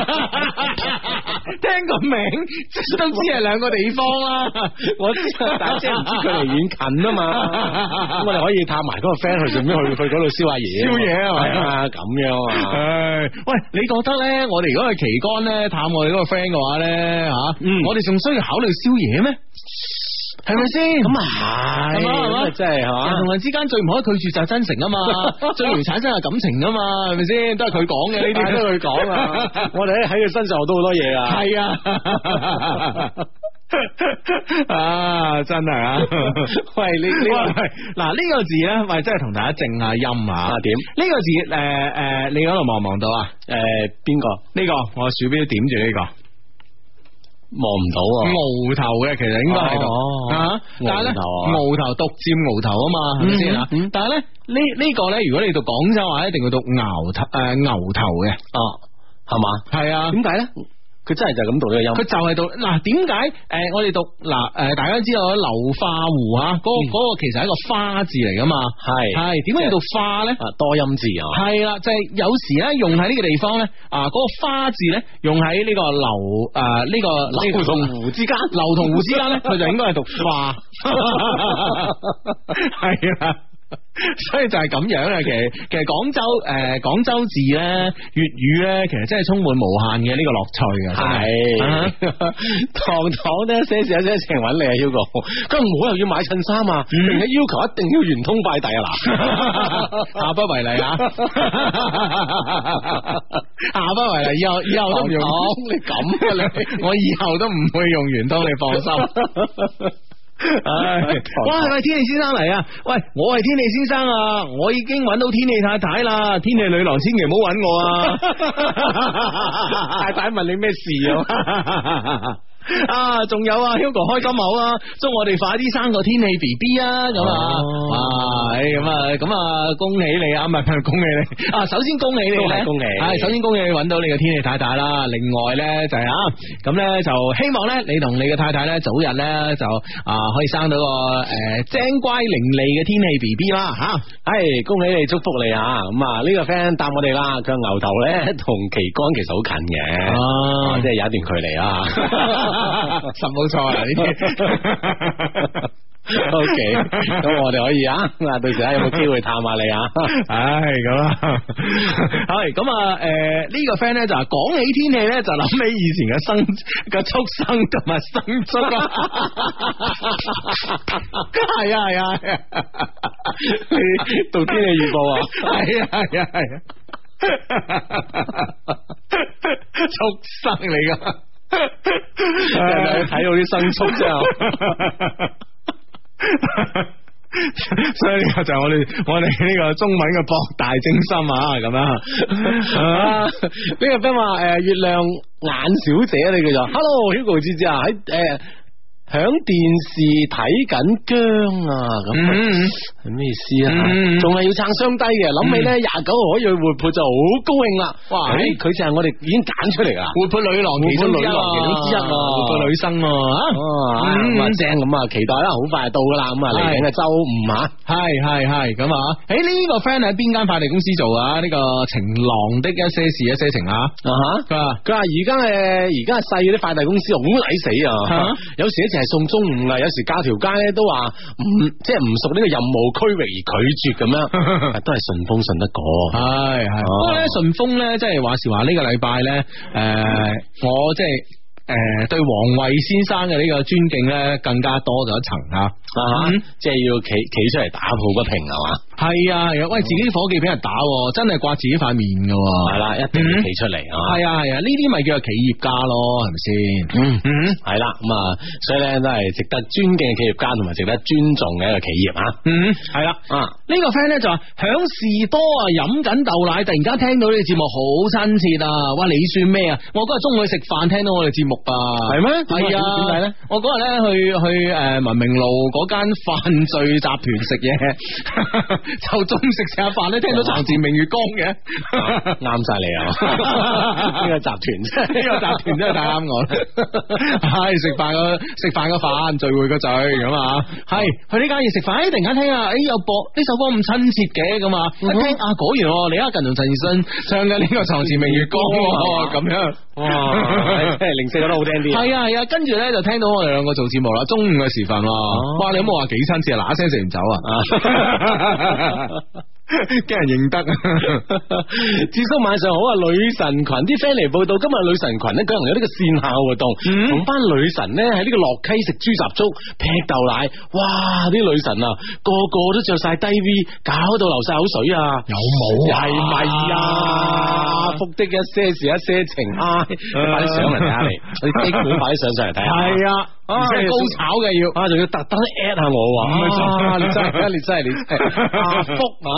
聽個名都知係兩個地方啦，我知，但係即係唔知距離遠近啊嘛。咁我哋可以探埋嗰個 friend 去，順便去去嗰度燒下嘢，燒嘢係咪啊？咁樣啊？喂，你覺得咧？我哋如果去旗杆咧探我哋嗰個 friend 嘅話咧吓，我哋仲需要考慮燒嘢咩？係咪先？咁啊係，係嘛？真係係嘛？人同人之間最唔可以拒絕就係真誠啊嘛，最容易產生係感情啊嘛，係咪先？都係佢講嘅呢啲，都係佢講啊。我哋喺佢身上學到好多嘢啊。係啊，啊真係啊！喂，你你嗱呢個字咧，喂，真係同大家正下音啊。點？呢個字誒誒，你嗰度望唔望到啊？誒，邊個？呢個我鼠標點住呢個。望唔到啊！鰲頭嘅其實應該喺度啊，但係咧鰲頭獨佔鰲頭啊嘛，係咪先啊？但係咧呢呢個咧，如果你讀廣州話，一定要讀牛頭誒牛頭嘅哦，係嘛？係啊？點解咧？ 佢真係就係咁讀呢個音， 佢就係讀嗱，點解誒我哋讀嗱誒大家知道流花湖啊，嗰、嗰個、嗰個其實係一個花字嚟噶嘛，係係點解要讀花咧？ 多音字啊， 係啦，就係、是、有時咧用喺呢個地方咧啊，嗰、嗰個花字咧用喺呢個流誒呢、呢個流同湖之間， 流同湖之間咧，佢就應該係讀花，係啦。所以就係咁樣啊！其實其實廣州誒廣、呃、州字咧粵語咧，其實真係充滿無限嘅呢個樂趣嘅。係堂堂咧寫字寫情揾你啊 Hugo，咁我又要買襯衫啊，並且、嗯、要求一定要圓通快遞啊嗱，下不為例啊，下不為例，以後以後都唔用你咁嘅你，我以後都唔會用圓通，你放心。唉，哇！喂，天氣先生嚟啊！喂，我係天氣先生啊！我已經揾到天氣太太啦，天氣女郎千祈唔好揾我啊！太太問你咩事啊？啊，仲有啊 Hugo 開金口啊，祝我哋快啲生個天氣 B B 啊，咁啊，哇，咁啊，咁啊，恭喜你啊，唔係唔係恭喜你啊，首先恭喜你咧，恭喜，係首先恭喜你揾到你嘅天氣太太啦，另外咧就係啊，咁咧就希望咧你同你嘅太太咧早日咧就啊可以生到個誒精乖伶俐嘅天氣 B B 啦吓，係恭喜你，祝福你啊，咁啊呢個 friend 答我哋啦，佢牛頭咧同旗杆其實好近嘅，哦，即係有一段距離啊。實冇錯啊！呢啲 OK，咁我哋可以啊，到時有冇機會探下你啊？唉，咁啦，係咁啊，誒，呢個 friend 咧就話講起天氣咧，就諗起以前嘅生嘅畜生同埋牲畜啊，係啊係啊，你讀天氣預報啊？係啊係啊係啊，畜生嚟噶。睇到啲牲畜之後，所以呢個就係我哋我哋呢個中文嘅博大精深啊，咁樣啊，呢個 friend 話誒月亮眼小姐你叫做 Hello Hugo 芝芝啊喺誒。響電視睇緊姜啊，咁係咩意思啊？仲係、嗯、要撐雙低嘅，諗起咧廿九號可以去活潑就好高興啦！哇，佢就係我哋已經揀出嚟噶，活潑女郎其中女郎其中之一，活潑女生啊！咁啊正咁啊，期待啦，好快就到噶啦，咁啊嚟緊嘅周五啊，係係係咁啊！誒呢個 friend 喺邊間快遞公司做啊？呢、這個晴朗的一些事一些情啊！啊哈，佢話佢話而家誒而家細嗰啲快遞公司好抵死啊！有時一係送中午啊，有時隔條街咧都話唔即係唔屬呢個任務區域而拒絕咁樣，都係順豐順得過。係係，不過咧順豐咧即係話時話呢個禮拜咧，誒、呃、我即係誒對黃慧先生嘅呢個尊敬咧更加多咗一層啊，嗯、即係要企企出嚟打抱不平係嘛？係啊係啊，喂，自己啲伙計俾人打，真係刮自己塊面噶，係啦，一定要企出嚟啊！係啊係啊，呢啲咪叫做企業家咯，係咪先？嗯嗯，係啦，咁啊，所以咧都係值得尊敬嘅企業家，同埋值得尊重嘅一個企業啊！嗯，係啦，啊，呢個 friend 咧就話響士多啊飲緊豆奶，突然間聽到呢個節目好親切啊！哇，你算咩啊？我嗰日中午去食飯，聽到我哋節目啊，係咩？係啊，點解咧？我嗰日咧去去誒文明路嗰間犯罪集團食嘢。就中午食食下飯咧，聽到床前明月光嘅，啱晒你啊！呢個集團，呢個集團真係太啱我啦！係食飯個食飯個飯，聚會個聚咁啊！係去呢間嘢食飯，突然間聽啊，誒有播呢首歌咁親切嘅咁啊！一聽啊，果然李克勤同陳奕迅唱嘅呢個床前明月光咁樣，哇！零舍覺得好聽啲，係啊係啊，跟住咧就聽到我哋兩個做節目啦，中午嘅時分，哇！你有冇話幾親切啊？嗱一聲食唔走啊！驚人認得啊！智叔晚上好啊！女神群啲 friend 嚟報道，今日女神群咧舉行咗呢個線下活動，同班、嗯、女神咧喺呢個落溪食豬雜粥、劈豆奶，哇！啲女神啊，個個都着晒低 V，搞到流晒口水啊！有冇係咪啊？福的一些事一些情，啊！快啲上嚟睇下你，你啲股快啲上上嚟睇下。係啊！ 而且係高炒嘅要， 啊，仲要特登 at 下我喎，啊，你真係，你真係，你真係阿福啊！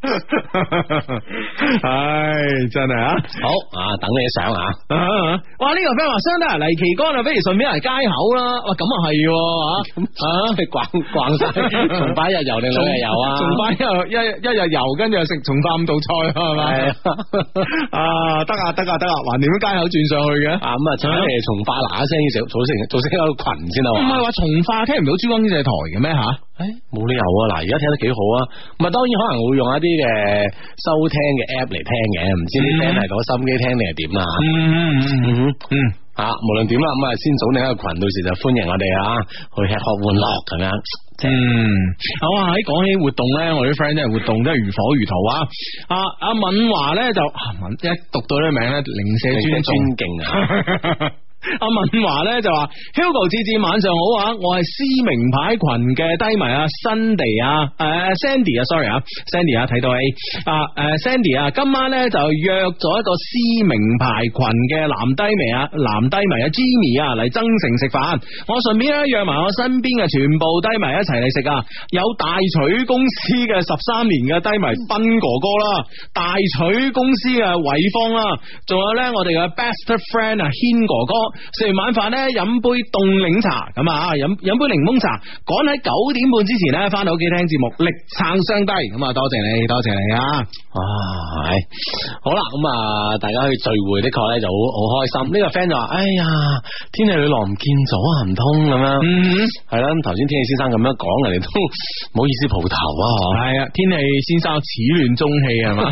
唉，真係啊， 好啊，等你上啊！ 哇，呢個 friend 話相得嚟旗杆啊，不如順便嚟街口啦。哇，咁啊係吓，啊， 你逛逛晒，從化一日遊定兩日遊啊？ 從化一日一一日遊，跟住又食從化五道菜係咪？啊，得啊得啊得啊，橫掂街口轉上去嘅。 啊咁啊，請你從化嗱一聲要組成組成一個群先啦。 唔係話從化聽唔到珠江經濟台嘅咩吓？ 誒，冇理由啊！嗱，而家聽得幾好啊！咁啊，當然可能會用一啲嘅收聽嘅 app 嚟聽嘅，唔知啲 friend 係攞心機聽定係點啊？嗯嗯嗯嗯，啊，無論點啦，咁啊，先組另一個群，到時就歡迎我哋啊，去吃喝玩樂咁樣。 嗯，好啊！喺講起活動咧，我啲 friend 真係活動真係如火如荼啊！阿阿敏華咧就敏一讀到呢個名咧，零舍尊尊敬啊！ 阿敏華咧就話 Hugo 志志晚上好啊，我係思明牌群嘅低迷啊 Sandy 啊誒 Sandy 啊 sorry 啊 Sandy 啊睇到你啊誒 Sandy 啊今晚咧就約咗一個思明牌群嘅男低迷啊男低迷啊 Jimmy 啊嚟增城食飯，我順便咧約埋我身邊嘅全部低迷一齊嚟食啊，有大取公司嘅十三年嘅低迷斌哥哥啦，大取公司嘅偉方啦，仲有咧我哋嘅 best friend 啊軒哥哥。食完晚飯咧，飲杯凍檸茶咁啊，飲飲杯檸檬茶，趕喺九點半之前咧，翻到屋企聽節目，力撐雙低，咁啊，多謝你，多謝你啊！ 哇，係好啦，咁啊，大家去聚會的確咧就好好開心。呢、這個 friend 就話：哎呀，天氣女郎唔見咗啊，唔通咁樣？嗯，係啦，咁頭先天氣先生咁樣講，人哋都唔好意思蒲頭啊， 係啊，天氣先生始亂終棄係嘛？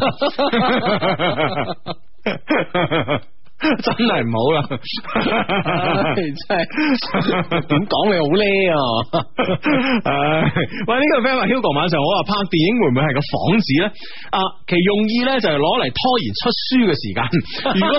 真係唔好啦， 真係點講你好叻啊！ 喂，呢、這個 friend 話 Hugo 晚上我話拍電影會唔會係個幌子咧？啊，其用意咧就係攞嚟拖延出書嘅時間。如果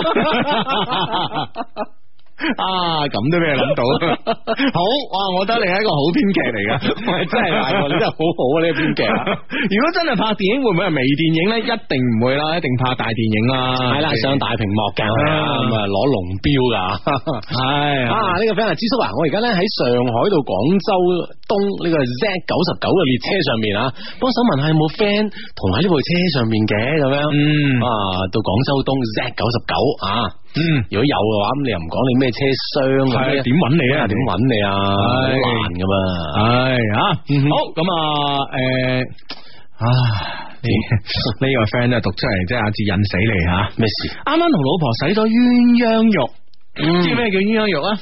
啊，咁都俾你諗到，好哇！我覺得你係一個好編劇嚟噶， 喂，真係大個，你真係好好啊！呢個編劇， 如果真係拍電影，會唔會係微電影咧？一定唔會啦，一定拍大電影啦， 係啦，上大屏幕噶，咁啊攞龍標噶，係啊！呢個 friend 係芝叔啊，我而家咧喺上海到廣州東呢個 Z 九十九嘅列車上面啊，幫手問下有冇 friend 同喺呢部車上面嘅咁樣，嗯啊，到廣州東 Z 九十九啊。嗯，如果有嘅話，咁你又唔講你咩車廂咁樣，點揾你啊？點揾你啊？好難噶嘛， 係啊，好咁啊，誒，啊，呢呢個 friend 咧讀出嚟，即係阿志引死你吓， 咩事？ 啱啱同老婆洗咗鴛鴦浴，知咩叫鴛鴦浴啊？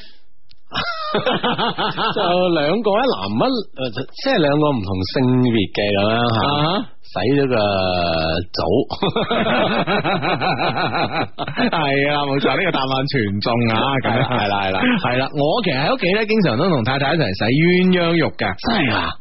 就兩個一男一，即係兩個唔同性別嘅咁樣吓。洗咗個澡，係啊，冇錯，呢個答案全中啊，係啦，係啦，係啦， 係啦，我其實喺屋企咧，經常都同太太一齊洗鴛鴦浴嘅， 真係啊！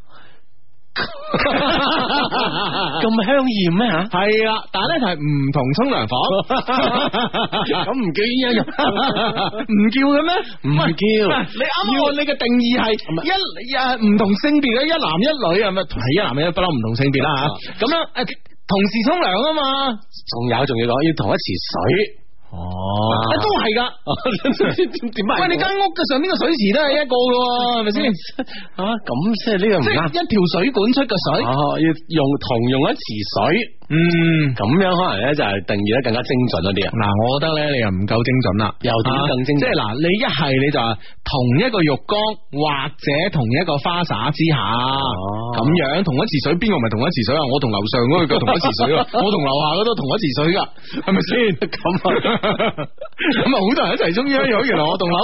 咁香艷咩吓？ 係啦，但係咧就係唔同沖涼房， 咁唔叫鴛鴦浴， 唔叫嘅咩？ 唔叫， 你啱啱你嘅定義係一誒唔同性別嘅一男一女係咪？係一男一女不嬲唔同性別啦吓，咁樣誒同時沖涼啊嘛， 仲有仲要講要同一池水。 哦，都係噶，點喂，你間屋嘅上邊個水池都係一個噶，係咪先？ 啊，咁即係呢個唔啱， 一條水管出嘅水， 哦，要用同用一池水，嗯，咁樣可能咧就係定義得更加精準一啲啊。嗱， 我覺得咧你又唔夠精準啦， 又點更精準？即係嗱， 你一係你就係同一個浴缸或者同一個花灑之下，咁樣同一池水，邊個唔係同一池水啊？我同樓上嗰個同一池水啊，我同樓下嗰都同一池水噶，係咪先？咁啊。咁啊，好多人一齊中央咗，原來我棟樓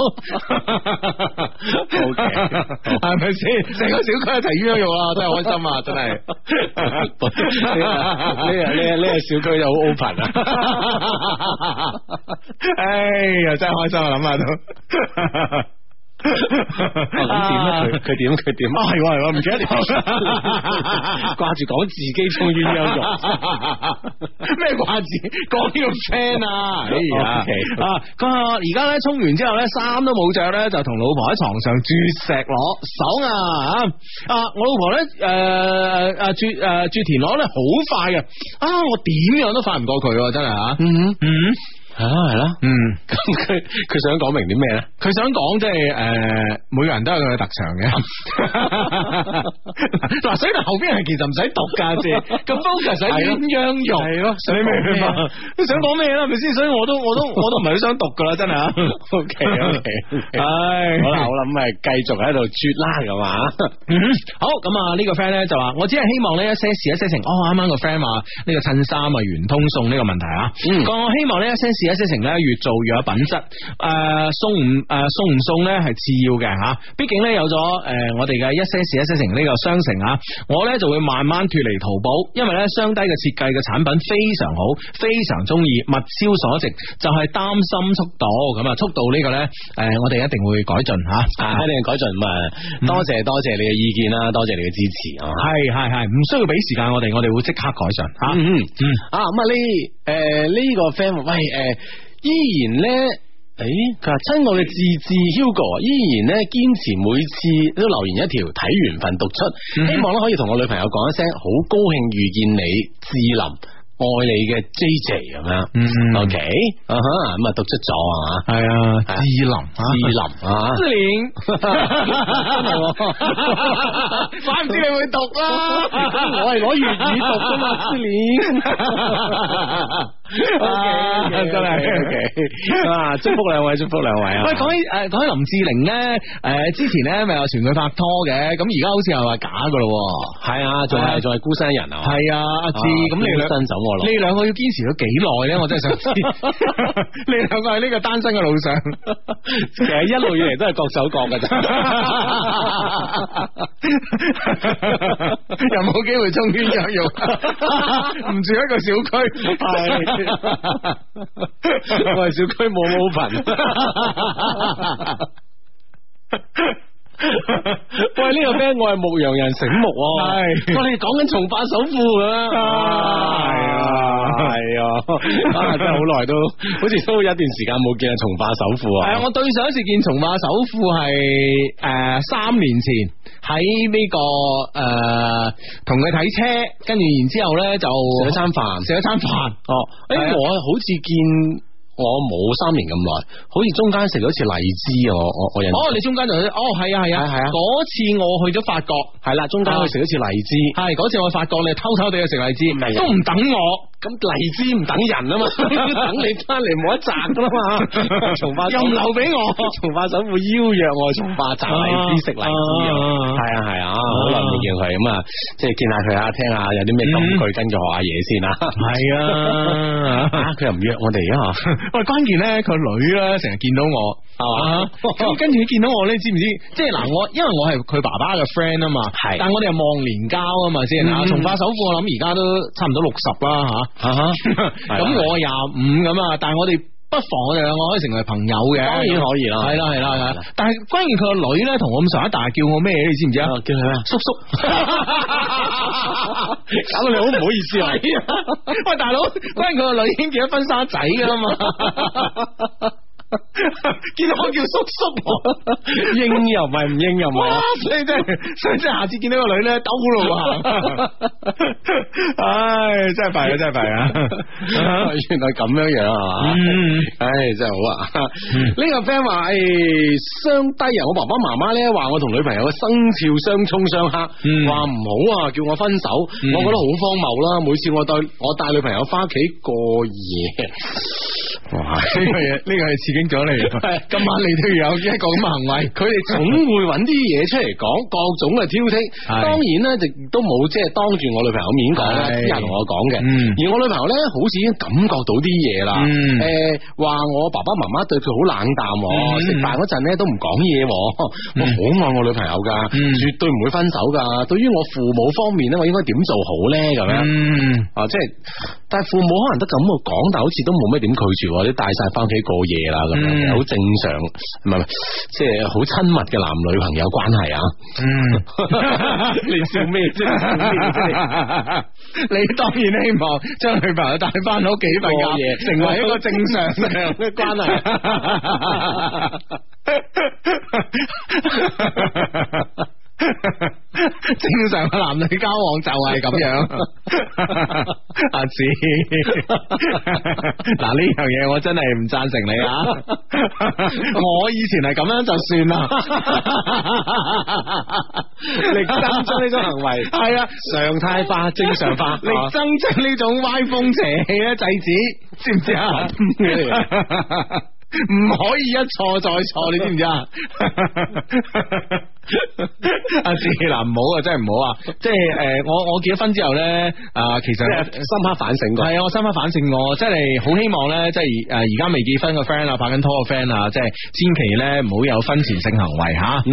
，O K，係咪先？成個小區一齊鸳鸯浴啊，真係開心啊，真係。 呢個呢個呢個小區就好 open 啊， 哎呀，真係開心啊，諗下都。 咁點咧？佢佢點？佢點？ 啊係喎係喎，唔記得咗， 掛住講自己沖鴛鴦浴， 咩掛住講呢個 friend 啊？哎呀，啊，佢話而家咧沖完之後咧，衫都冇着咧，就同老婆喺床上啜石螺，爽啊！啊，我老婆咧誒誒啜誒啜田螺咧好快嘅，啊，我點樣都快唔過佢，真係啊！嗯嗯。係係咯係咯， 嗯， 咁佢佢想講明啲咩咧？ 佢想講即係誒，每個人都有佢嘅特長嘅。嗱，所以後邊係其實唔使讀噶字，咁 focus 喺鴛鴦浴係咯，你明唔明啊？你想講咩啦？係咪先？所以我都我都我都唔係好想讀噶啦，真係。 O K O K，唉，好啦好啦，咁咪繼續喺度啜啦，咁嘛。 好，咁啊呢個 friend 咧就話，我只係希望呢一些事一些情。哦，啱啱個 friend 話呢個襯衫啊圓通送呢個問題啊，我、嗯、希望呢一些事一些情咧越做越有品質。誒、呃，送唔誒、呃、送唔送咧係次要嘅吓，畢竟咧有咗誒、呃、我哋嘅一些事一些情呢個商城啊，我咧就會慢慢脫離淘寶，因為咧雙低嘅設計嘅產品非常好，非常中意，物超所值，就係、是、擔心速度咁啊，速度呢個咧誒我哋一定會改進吓， 啊、一定改進咁啊，多謝、嗯、多謝你嘅意見啦，多謝你嘅支持啊， 係係係，唔需要俾時間我哋，我哋會即刻改進吓，嗯嗯啊咁啊呢誒呢個 friend 喂誒、呃、依然咧。誒，佢話親愛嘅志志 Hugo 啊，依然咧堅持每次都留言一條睇緣分讀出，嗯、希望咧可以同我女朋友講一聲好高興遇見你，志林愛你嘅 J J 咁樣。嗯 OK 啊哈，咁啊讀出咗啊嘛，係啊，志林志林啊，志玲，怪唔知你會讀啦，我係攞粵語讀噶嘛，志玲。O K， 真係 O K 啊！祝福兩位，祝福兩位啊！ 喂，講起誒，講起林志玲咧，誒，之前咧咪有傳佢拍拖嘅，咁而家好似又話假噶咯， 係啊，仲係仲係孤身人啊， 係啊，阿志，咁你兩身走我路， 你兩個要堅持咗幾耐咧？我真係想知，你兩個喺呢個單身嘅路上， 其實一路以嚟都係各走各噶咋， 又冇機會終於約用，唔住一個小區，係。 我係小區冇 open。喂，呢、這個 friend 我係牧羊人醒目，係我哋講緊從化首富啊，係啊係啊，啊真係好耐都，好似都有一段時間冇見啊從化首富啊。係啊， 我對上一次見從化首富係誒三年前喺呢、這個誒同佢睇車，跟住然之後咧就食一餐飯， 食一餐飯。哦， 誒、欸、我好似見。我冇三年咁耐，好似中間食咗次荔枝啊！我我我印象哦，你中間就哦係啊係啊係啊！嗰次我去咗法國，係啦，中間去食咗次荔枝，係嗰次我去法國，你偷偷地去食荔枝，都唔等我，咁荔枝唔等人啊嘛，等你翻嚟冇得摘噶啦嘛，從化又唔留俾我，從化首富邀約我從化摘荔枝食荔枝，係啊係啊，好耐冇見佢咁啊，即係見下佢啊，聽下有啲咩金句跟住學下嘢先啊，係啊，佢又唔約我哋啊。 喂，關鍵咧，佢女咧成日見到我，係嘛？咁跟住佢見到我咧，知唔知？即係嗱，我因為我係佢爸爸嘅 friend 啊嘛，係，但係我哋又忘年交啊嘛，先啊。從化首富我諗而家都差唔多六十啦，吓，咁我廿五咁啊，但係我哋不妨我哋兩個可以成為朋友嘅，當然可以啦，係啦係啦係啦。但係關鍵佢個女咧同我咁上一代叫我咩？你知唔知啊？叫佢啊，叔叔。搞到你好唔好意思啊！喂，大佬，關鍵佢個女已經結咗婚生仔噶啦嘛，見到我叫叔叔，應又唔係，唔應又唔係，所以真係，所以真係下次見到個女咧，兜路行，唉，真係弊啊，真係弊啊！原來咁樣樣係嘛？唉，真係好啊！呢個 friend 話誒，雙低啊！我爸爸媽媽咧話我同女朋友嘅生肖相沖相克，話唔好啊，叫我分手，我覺得好荒謬啦！每次我帶我帶女朋友翻屋企過夜，哇！呢個嘢，呢個係刺激咗你。今晚你都要有一個咁嘅行為，佢哋總會揾啲嘢出嚟講，各種嘅挑剔。當然咧，亦都冇即係當住我女朋友面講啦，私下同我講嘅。而我女朋友咧，好似已經感覺到啲嘢啦。誒，話我爸爸媽媽對佢好冷淡，食飯嗰陣咧都唔講嘢。我好愛我女朋友噶，絕對唔會分手噶。對於我父母方面咧，我應該點做好咧？咁樣啊，即係，但係父母可能得咁講，但好似都冇咩點拒絕，或者帶晒翻屋企過夜啦咁樣。好正常，唔係唔係，即係好親密嘅男女朋友關係啊！嗯，你笑咩啫？你當然希望將女朋友帶翻屋企瞓覺，成為一個正常嘅關係。 正常嘅男女交往就係咁樣。阿志，嗱呢樣嘢我真係唔贊成你啊！我以前係咁樣就算啦， 力爭將呢種行為係啊常態化、正常化， 力爭將呢種歪風邪氣咧制止，知唔知啊？唔可以一錯再錯，你知唔知啊？阿志嗱，唔好啊，真係唔好啊！即係誒，我我結咗婚之後咧，啊，其實深刻反省過， 係啊，我深刻反省過，真係好希望咧，即係誒，而家未結婚嘅 friend 啊，拍緊拖嘅 friend 啊，即係千祈咧唔好有婚前性行為吓。嗯。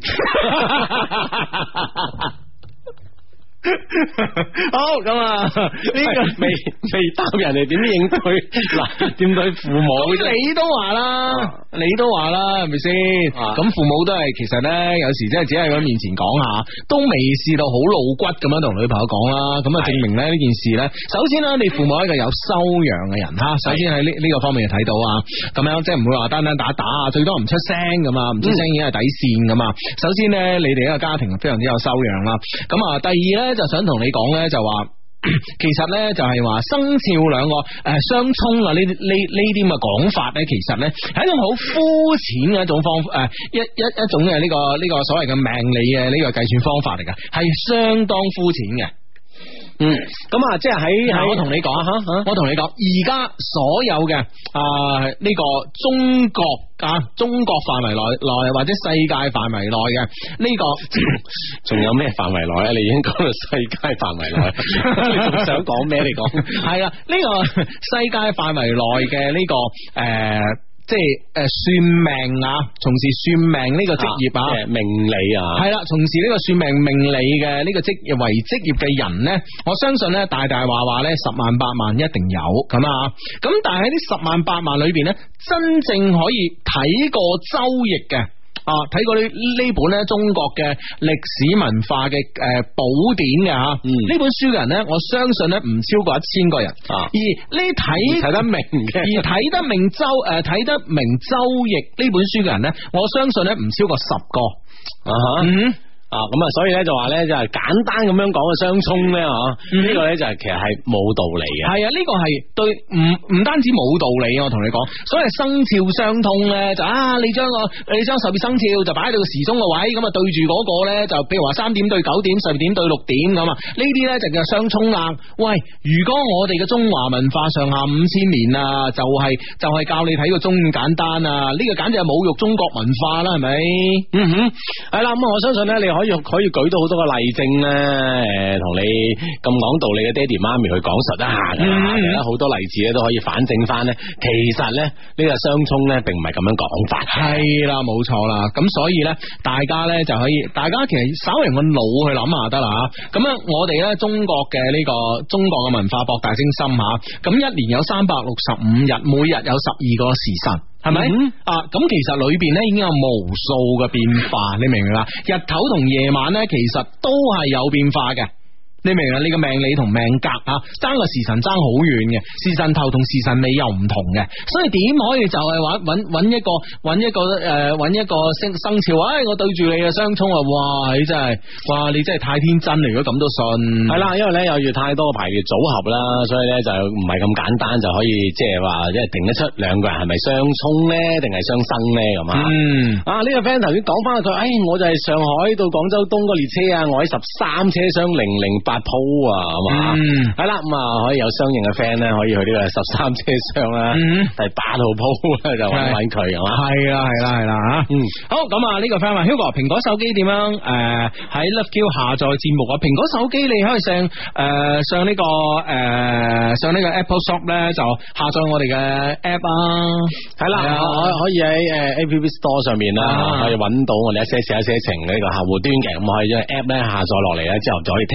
好咁啊！呢個未未答人哋點應對嗱，點對父母？ 你都話啦，你都話啦，係咪先？咁父母都係其實咧，有時真係只係喺面前講下，都未試到好露骨咁樣同女朋友講啦。咁啊，證明咧呢件事咧，首先啦，你父母係一個有修養嘅人吓，首先喺呢呢個方面就睇到啊，咁樣即係唔會話單單打打啊，最多唔出聲咁啊，唔出聲已經係底線噶嘛。首先咧，你哋呢個家庭非常之有修養啦。咁啊，第二咧。就想同你講咧，就話其實咧就係話生肖兩個誒相沖啊，呢呢呢啲咁嘅講法咧，其實咧係一種好膚淺嘅一種方誒一一一種嘅呢個呢個所謂嘅命理嘅呢個計算方法嚟噶，係相當膚淺嘅。嗯，咁啊，即係喺喺我同你講吓，我同你講，而家所有嘅啊呢個中國啊中國範圍內內或者世界範圍內嘅呢個， 仲有咩範圍內啊？你已經講到世界範圍內，你仲想講咩？你講係啦，呢個世界範圍內嘅呢個誒。呃即係誒算命啊，從事算命呢個職業啊， 命理啊， 係啦，從事呢個算命命理嘅呢個職業為職業嘅人呢，我相信呢，大大話話呢，十萬八萬一定有咁啊，咁但係喺呢十萬八萬裏邊呢，真正可以睇過周易嘅。啊，睇過呢呢本咧中國嘅歷史文化嘅誒寶典嘅吓，呢、嗯、本書嘅人咧，我相信咧唔超過一千個人，啊、而呢睇睇得明嘅，而睇得明周誒睇得明周易呢本書嘅人咧，我相信咧唔超過十個，啊哈嗯。啊，咁啊，所以咧就話咧就係簡單咁樣講嘅相沖咧，嗬、嗯，呢、這個咧就係其實係冇道理嘅。係啊，呢、這個係對唔唔單止冇道理，我同你講，所謂生肖相通咧，就啊，你將個你將十二生肖就擺喺到個時鐘個位，咁啊對住嗰個咧，就譬如話三點對九點，十二點對六點咁啊，呢啲咧就叫相沖啦。喂，如果我哋嘅中華文化上下五千年啊，就係、是、就係、是、教你睇個鐘咁簡單啊，呢、這個簡直係侮辱中國文化啦，係咪？嗯哼，係啦，咁我相信咧，你可以可以舉到好多個例證咧，誒，同你咁講道理嘅爹哋媽咪去講述一下噶啦，好、嗯、多例子咧都可以反證翻咧，其實咧呢個相沖咧並唔係咁樣講法。係啦，冇錯啦，咁所以咧，大家咧就可以，大家其實稍微用個腦去諗下得啦吓。咁樣我哋咧中國嘅呢、這個中國嘅文化博大精深吓，咁一年有三百六十五日，每日有十二個時辰。係咪、嗯、啊？咁其實裏邊咧已經有無數嘅變化，你明唔明啊？日頭同夜晚咧，其實都係有變化嘅。你明啊？你個命理同命格啊，爭個時辰爭好遠嘅，時辰頭同時辰尾又唔同嘅，所以點可以就係話搵搵一個搵一個誒搵、呃、一個生生肖，哎，我對住你嘅相沖啊！哇，你真係哇，你真係太天真啦！如果咁都信，係啦，因為咧有住太多排列組合啦，所以咧就唔係咁簡單就可以即係話即係定得出兩個人係咪相沖咧，定係相生咧咁啊？嗯，啊呢、這個 friend 頭先講翻佢，哎，我就係上海到廣州東個列車啊，我喺十三車廂零零八鋪啊，係嘛？係啦，咁啊可以有相應嘅 friend 咧，可以去呢個十三車廂啦，第八號鋪咧就揾揾佢係嘛？係啦係啦係啦吓，嗯，好咁啊呢個 friend 話 Hugo 蘋果手機點樣誒喺 Love Q 下載節目啊？蘋果手機你可以上誒上呢個誒上呢個 Apple Shop 咧就下載我哋嘅 app 啊，係啦，可可以喺誒 App Store 上面啦，可以揾到我哋一些事一些情呢個客戶端嘅，咁可以將 app 咧下載落嚟咧之後就可以聽我哋節目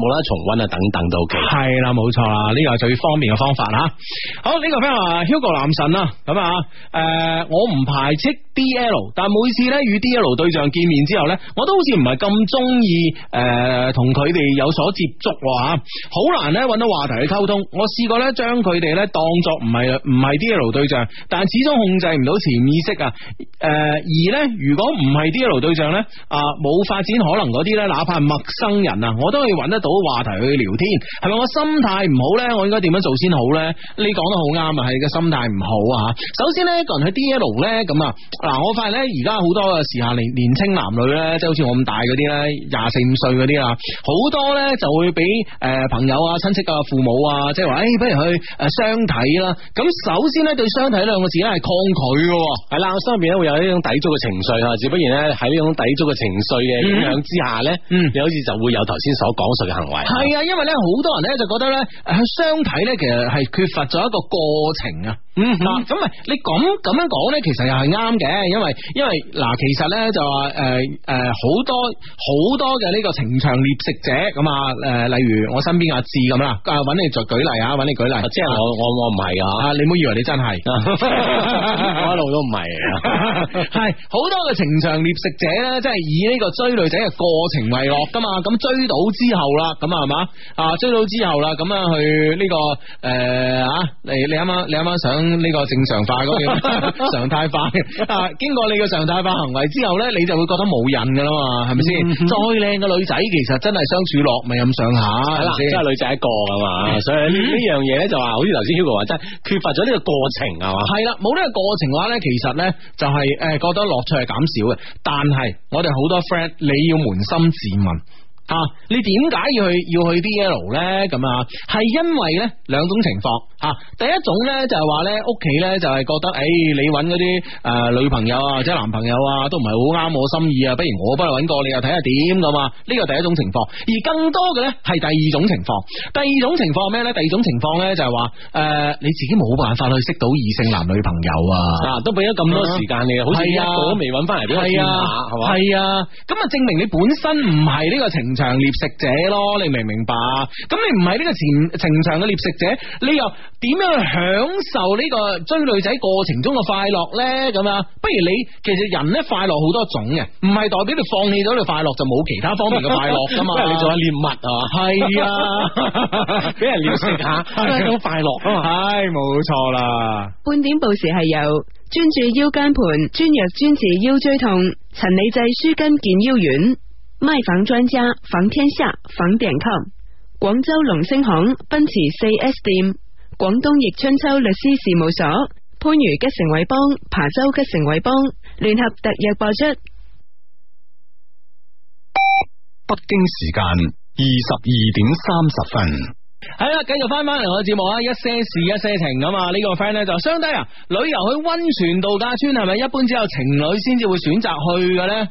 啦、重溫啊等等都 OK。 係啦，冇錯啦，呢個係最方便嘅方法吓。好，呢、這個 friend 話 Hugo 男神啊，咁啊，誒、呃，我唔排斥 D L， 但每次咧與 D L 對象見面之後咧，我都好似唔係咁中意誒同佢哋有所接觸吓，好難咧揾到話題去溝通。我試過咧將佢哋咧當作唔係唔係 D L 對象，但始終控制唔到潛意識啊。誒、呃，而咧如果唔係 D L 對象咧啊，冇發展可能嗰啲咧，哪怕係陌生人啊，我都可以揾得到話題去聊天。係咪我心態唔好咧？我應該點樣做先好咧？你講得好啱啊，係你嘅心態唔好啊。首先咧，一個人去 D L 咧咁啊，嗱，我發現咧而家好多嘅時下年年青男女咧，即係好似我咁大嗰啲咧，廿四五歲嗰啲啊，好多咧就會俾誒朋友啊、親戚啊、父母啊，即係話誒，不如去誒相睇啦。咁首先咧，對相睇兩個字咧係抗拒嘅， 係啦，我心入邊咧會有呢種抵觸嘅情緒啊，只不然咧喺呢種抵觸嘅情緒嘅影響之下咧，嗯，你好似就會有頭先所講述嘅行為。 係啊，因為咧好多人咧就覺得咧誒相睇咧其實係缺乏咗一個過程啊。嗯，嗱，咁啊，你咁咁樣講咧，其實又係啱嘅，因為因為嗱，其實咧就話誒誒好多好多嘅呢個情場獵食者咁啊，誒，例如我身邊阿志咁啦，啊，揾你作舉例啊，揾你舉例， 即係我我我唔係啊， 你唔好以為你真係， 我一路都唔係， 係好多嘅情場獵食者咧，即係以呢個追女仔嘅過程為樂噶嘛，咁追到之後啦，咁啊係嘛，啊追到之後啦，咁啊去呢個誒啊，你你啱啱你啱啱想。呢個正常化嗰個常態化啊，經過你嘅常態化行為之後咧，你就會覺得冇癮噶啦嘛，係咪先？嗯、再靚嘅女仔，其實真係相處落咪咁上下，係啦， 即係女仔一個噶嘛，所以呢呢樣嘢咧就話，好似頭先 Hugo 話，真係缺乏咗呢個過程係嘛，係啦， 冇呢個過程嘅話咧，其實咧就係誒覺得樂趣係減少嘅，但係我哋好多 friend， 你要捫心自問。啊！你點解要去要去 D L 咧？咁啊，係因為咧兩種情況啊。第一種咧就係話咧屋企咧就係覺得，誒、哎，你揾嗰啲誒女朋友啊或者男朋友啊都唔係好啱我心意啊，不如我幫你揾個，你又睇下點咁啊？呢個第一種情況。而更多嘅咧係第二種情況。第二種情況咩咧？第二種情況咧就係話誒你自己冇辦法去識到異性男女朋友啊，啊都俾咗咁多時間你，好似一個都未揾翻嚟俾我見下，係嘛？係啊，咁啊證明你本身唔係呢個情場獵食者咯，你明唔明白？咁你唔係呢個情情場嘅獵食者，你又點樣去享受呢個追女仔過程中嘅快樂咧？咁啊，不如你其實人咧快樂好多種嘅，唔係代表你放棄咗你快樂就冇其他方面嘅快樂噶嘛？ 你做下獵物啊，係啊，俾人獵食下都係一種快樂啊嘛， 係冇錯啦。 半點報時係由專注腰間盤、專藥專治腰椎痛、陳李濟舒筋健腰丸。賣房專家房天下房點 com， 廣州龍星行奔馳四 S 店，廣東易春秋律師事務所，番禺吉成偉邦、琶洲吉成偉邦聯合特約播出。 北京時間二十二點三十分。 係啦，繼續翻翻嚟我嘅節目啊，一些事一些情咁啊，呢個 friend 咧就相低啊，旅遊去溫泉度假村係咪一般只有情侶先至會選擇去嘅咧？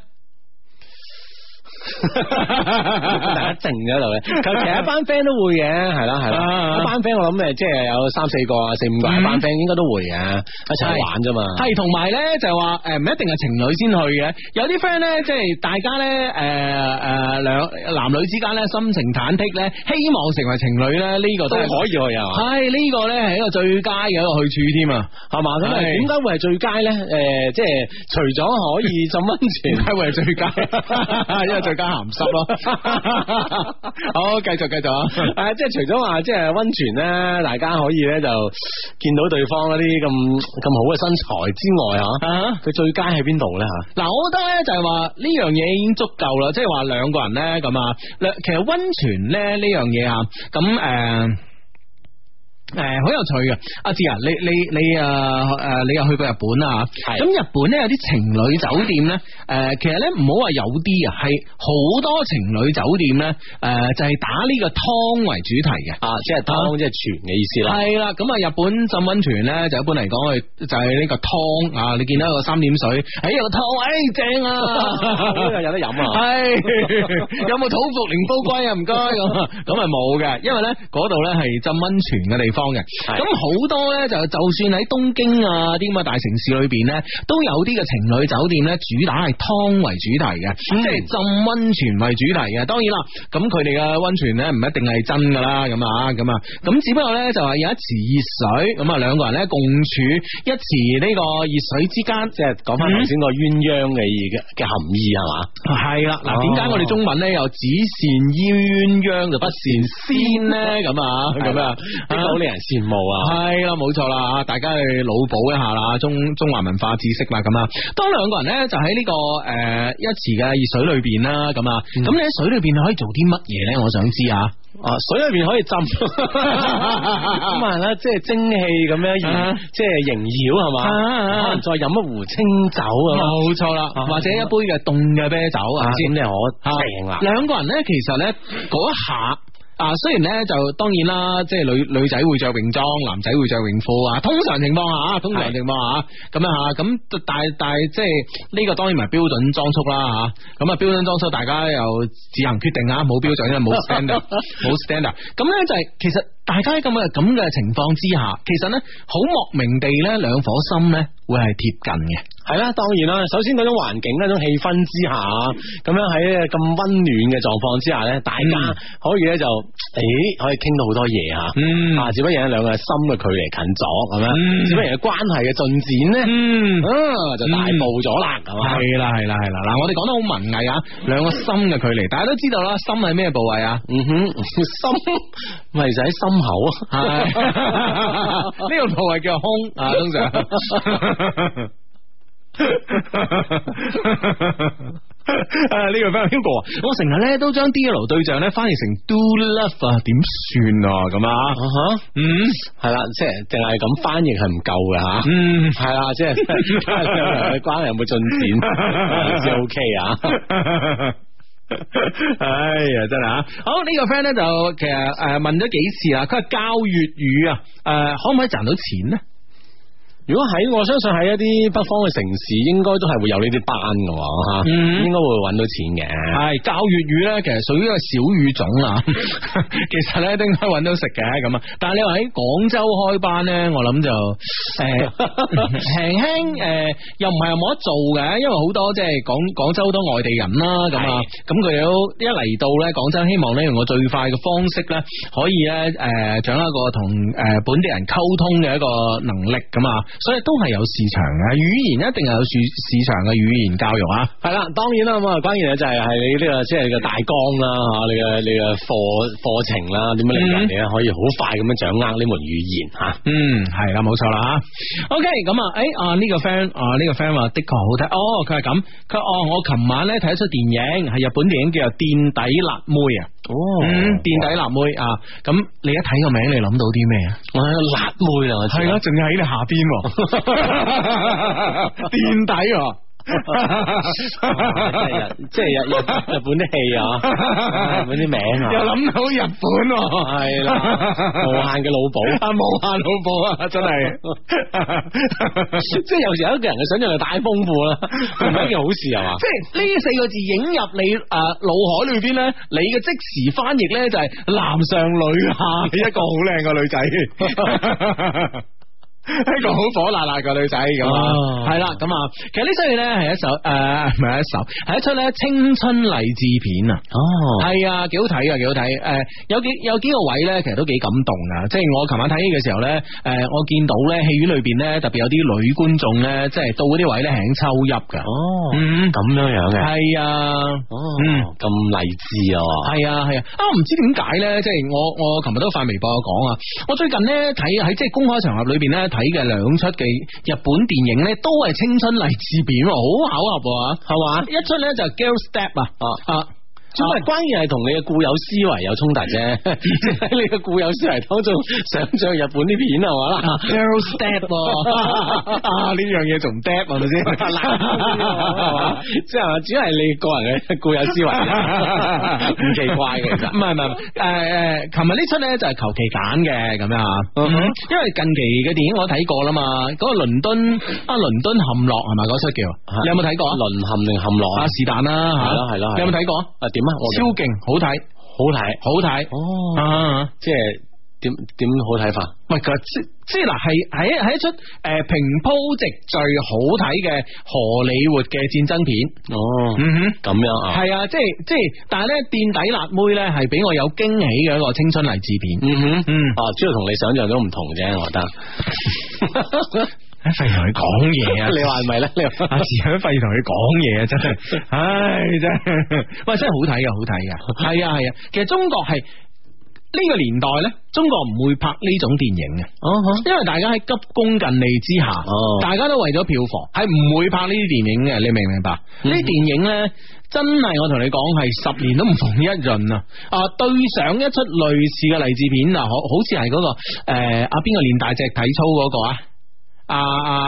大家靜咗喺度咧，其實一班 friend 都會嘅，係啦係啦，一班 friend 我諗誒，即係有三四個啊，四五個一班 friend 應該都會嘅，一齊玩啫嘛。係同埋咧就係話誒，唔一定係情侶先去嘅，有啲 friend 咧即係大家咧誒誒兩男女之間咧心情忐忑咧，希望成為情侶咧，呢個都係可以去啊。係呢個咧係一個最佳嘅一個去處添啊，係嘛？咁啊點解會係最佳咧？誒，即係除咗可以浸溫泉，點解會係最佳？因為最加鹹濕咯，好繼續繼續啊！即係除咗話即係溫泉咧，大家可以咧就見到對方嗰啲咁咁好嘅身材之外啊，佢最佳喺邊度咧吓？嗱，我覺得咧就係話呢樣嘢已經足夠啦，即係話兩個人咧咁啊，其實溫泉咧呢樣嘢啊，咁誒。呃誒，好、呃、有趣嘅，阿志啊，你你你誒誒、呃，你又去過日本啊？咁日本咧有啲情侶酒店咧，誒、呃，其實咧唔好話有啲啊，係好多情侶酒店咧，誒、呃，就係、是、打呢個湯為主題嘅，啊，即係湯即係泉嘅意思啦。係啦，咁啊，日本浸溫泉咧，就一般嚟講，就係呢個湯啊，你見到一個三點水，哎有個湯，哎正啊，有得飲啊，係有冇土茯苓煲龜啊？唔該咁，咁係冇嘅，因為咧嗰度咧係浸溫泉嘅地方。 方嘅。咁好多咧就就算喺東京啊啲咁嘅大城市裏邊咧，都有啲嘅情侶酒店咧，主打係湯為主題嘅，嗯、即係浸溫泉為主題嘅。當然啦，咁佢哋嘅溫泉咧唔一定係真噶啦，咁啊咁啊，咁只不過咧就係有一池熱水，咁啊兩個人咧共處一池呢個熱水之間，即係講翻頭先個鴛鴦嘅嘅含義係嘛？係啦，嗱，點解我哋中文咧又只羨鴛鴦就不羨仙咧？咁啊咁啊，呢個好令人羨慕啊！係啦，冇錯啦，大家去腦補一下啦，中中華文化知識啦，咁啊，當兩個人咧就喺呢、這個誒、呃、一池嘅熱水裏邊啦，咁啊，咁、嗯、你喺水裏邊可以做啲乜嘢咧？我想知啊！啊，水裏邊可以浸，咁啊咧，即係蒸汽咁樣，即係縈繞係嘛，可能再飲一壺清酒啊，冇錯啦，或者一杯嘅凍嘅啤酒啊，咁你可正啦。兩個人咧，其實咧嗰一下。啊，雖然咧就當然啦，即係女女仔會着泳裝，男仔會着泳褲啊。通常情況下，通常情況下咁樣吓，咁但係但係即係呢個當然唔係標準裝束啦吓。咁啊標準裝束大家又自行決定啊，冇標準因為冇 standard， 冇 standard。咁咧就係其實大家喺咁嘅咁嘅情況之下，其實咧好莫名地咧兩顆心咧會係貼近嘅。係啦，當然啦，首先嗰種環境、嗰種氣氛之下，咁樣喺咁溫暖嘅狀況之下咧，大家可以咧就誒、欸、可以傾到好多嘢吓，嗯，啊，只不過兩個心嘅距離近咗，咁樣，嗯，只不過關係嘅進展咧，嗯，啊就大步咗啦，係嘛，係啦係啦係啦，嗱，我哋講得好文藝啊，兩個心嘅距離，大家都知道啦，心係咩部位啊？嗯哼，心咪就喺心口啊，呢個部位叫胸啊，通常。啊！呢、這個 friend Hugo 啊，我成日咧都將 D L 對象咧翻譯成 do love 啊，點算啊？咁啊，嗯，係啦，即係淨係咁翻譯係唔夠嘅吓，嗯，係啦，即係嘅關係有冇進展先 OK 啊？哎呀，真係啊！好，呢、這個 friend 咧就其實誒問咗幾次啊，佢話教粵語啊，誒可唔可以賺到錢咧？如果喺我相信喺一啲北方嘅城市，應該都係會有呢啲班嘅吓，嗯、應該會揾到錢嘅。係教粵語咧，其實屬於一個小語種啊，其實咧都應該揾到食嘅咁啊。但係你話喺廣州開班咧，我諗就誒輕輕誒，又唔係又冇得做嘅，因為好多即係廣廣州好多外地人啦，咁啊，咁佢哋都一嚟到咧廣州，希望咧用個最快嘅方式咧，可以咧誒掌握一個同誒本地人溝通嘅一個能力咁啊。所以都係有市場嘅，語言一定係有市市場嘅語言教育啊。係啦，當然啦，咁啊，關鍵咧就係係你呢個即係個大綱啦，吓你嘅你嘅課課程啦，點樣令人哋咧可以好快咁樣掌握呢門語言吓。嗯，係啦，冇錯啦吓。OK，咁啊，誒啊呢個 friend 啊呢個 friend 話的確好睇，哦，佢係咁，佢哦我琴晚咧睇一出電影，係日本電影叫做墊底辣妹啊。哦，嗯，墊底辣妹啊，咁你一睇個名，你諗到啲咩啊？我係辣妹啊，係咯，仲要喺你下邊。墊底啊，即係日日日本啲戲啊，日本啲名啊，又諗到日本係啦，無限嘅腦補啊，無限腦補啊，真係，即係有時候一個人嘅想象力太豐富啦，唔係一件好事係嘛？即係呢四個字影入你誒腦海裏邊咧，你嘅即時翻譯咧就係男上女下，一個好靚嘅女仔。一個好火辣辣嘅女仔咁啊，係啦咁啊，其實呢出戲咧係一首誒唔係一首，係一出咧青春勵志片啊。哦，係啊，幾好睇啊，幾好睇。誒，有幾有幾個位咧，其實都幾感動啊。即係我琴晚睇戲嘅時候咧，誒，我見到咧戲院裏邊咧，特別有啲女觀眾咧，即係到嗰啲位咧係抽泣噶。哦，嗯，咁樣樣嘅。係啊，哦，嗯，咁勵志啊。係啊係啊，啊唔知點解咧，即係我我琴日都發微博講啊，我最近咧睇喺即係公開場合裏邊咧。睇嘅兩出嘅日本電影咧，都係青春勵志片，好巧合係嘛？一出咧就係 Girl Step 啊啊！咁啊，關鍵係同你嘅固有思維有衝突啫，即係你嘅固有思維當中想象日本啲片係嘛啦 ？Girl Step 啊呢樣嘢仲 Step 係咪先？係嘛？即係主要係你個人嘅固有思維，唔奇怪嘅其實。唔係唔係誒誒，琴日呢出咧就係求其揀嘅咁樣啊，因為近期嘅電影我睇過啦嘛，嗰個倫敦啊倫敦陷落係咪嗰出叫？你有冇睇過？淪陷定陷落啊？是但啦，係咯係咯，你有冇睇過？啊點？超勁，好睇，好睇，好睇，哦，啊、即係點點好睇法？ 喂，佢即即嗱係係係一出誒平鋪直敘好睇嘅荷里活嘅戰爭片。 哦， 嗯哼， 咁樣啊， 係啊，即係即係，但係咧墊底辣妹咧係俾我有驚喜嘅一個青春勵志片。 嗯哼， 嗯， 哦，主要同你想象中唔同啫，我覺得。 費事同佢講嘢啊！ 你話係咪咧？你話阿時響費事同佢講嘢啊！真係，唉，真係，喂，真係好睇噶，好睇噶，係啊，係啊。其實中國係呢個年代咧，中國唔會拍呢種電影嘅， 哦， 因為大家喺急功近利之下， 哦， 大家都為咗票房，係唔會拍呢啲電影嘅。你明唔明白？呢啲電影咧，真係我同你講，係十年都唔逢一閏啊！啊，對上一出類似嘅勵志片啊，好好似係嗰個誒阿邊個練大隻體操嗰個啊？啊，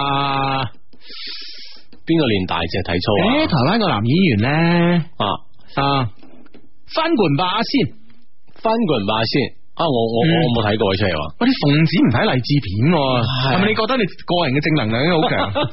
邊個練大隻體操啊？ 誒，台灣個男演員咧， 啊啊，翻滾吧先， 翻滾吧先。啊！我我我冇睇過出嚟喎。 喂，啲奉旨唔睇勵志片，係咪？你覺得你個人嘅正能量已經好強？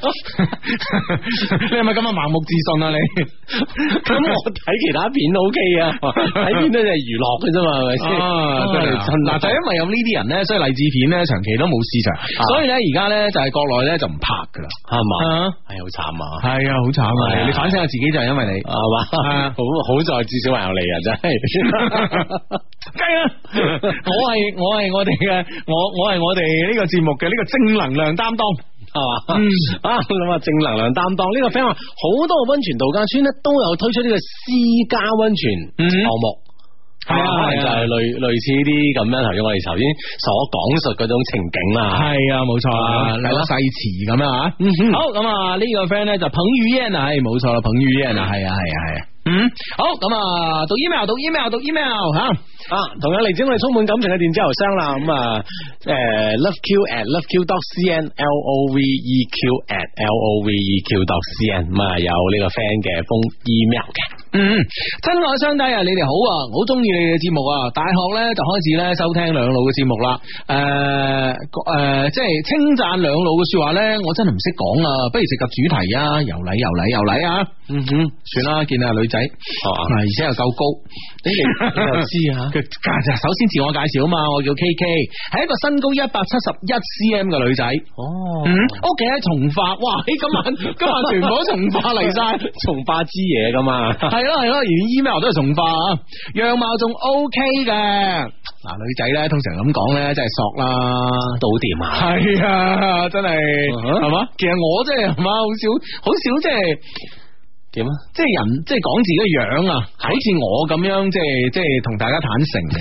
你係咪咁啊？盲目自信啊你？ 咁我睇其他片都 OK 啊，睇片都係娛樂嘅啫嘛，係咪先？ 嗱，就係因為有呢啲人咧，所以勵志片咧長期都冇市場，所以咧而家咧就係國內咧就唔拍噶啦，係嘛？係好慘啊！係啊，好慘啊！你反省下自己就係因為你係嘛？好好在至少還有你啊，真係。梗係啦。我係我係我哋嘅我我係我哋呢個節目嘅呢個正能量擔當係嘛？嗯啊咁啊正能量擔當呢個 friend 話好多個溫泉度假村咧都有推出呢個私家溫泉項目，係啊就係類類似呢啲咁樣，頭先我哋頭先所講述嗰種情景啊，係啊冇錯啊，係咯細詞咁啊，好咁啊呢個 friend 咧就彭于晏啊，係冇錯啦，彭于晏啊，係啊係啊係啊。嗯，好咁啊，讀 email， 讀 email， 讀 email 吓啊，同樣嚟自我哋充滿感情嘅電子郵箱啦，咁啊，誒 ，loveq at loveq dot cn，l o v e q at l o v e q dot cn， 咁啊有呢個 friend 嘅封 email 嘅，嗯，親愛嘅兄弟啊，你哋好啊，好中意你哋嘅節目啊，大學咧就開始咧收聽兩老嘅節目啦，誒誒，即係稱讚兩老嘅說話咧，我真係唔識講啊，不如直入主題啊，又嚟又嚟又嚟啊，嗯哼，算啦，見下女仔。係嘛，而且又夠高，你哋你又知啊？佢首先自我介紹啊嘛，我叫 K K， 係一個身高一百七十一 cm 嘅女仔。哦，嗯，屋企喺從化，哇！今晚今晚全部都從化嚟晒，從化之嘢噶嘛？係咯係咯，連 email 都係從化啊，樣貌仲 OK 嘅。嗱，女仔咧通常咁講咧，真係索啦，都掂啊。係啊，真係係嘛？其實我真係係嘛，好少好少即係。點啊？即係人，即係講自己嘅樣啊，好似我咁樣，即係即係同大家坦誠嘅，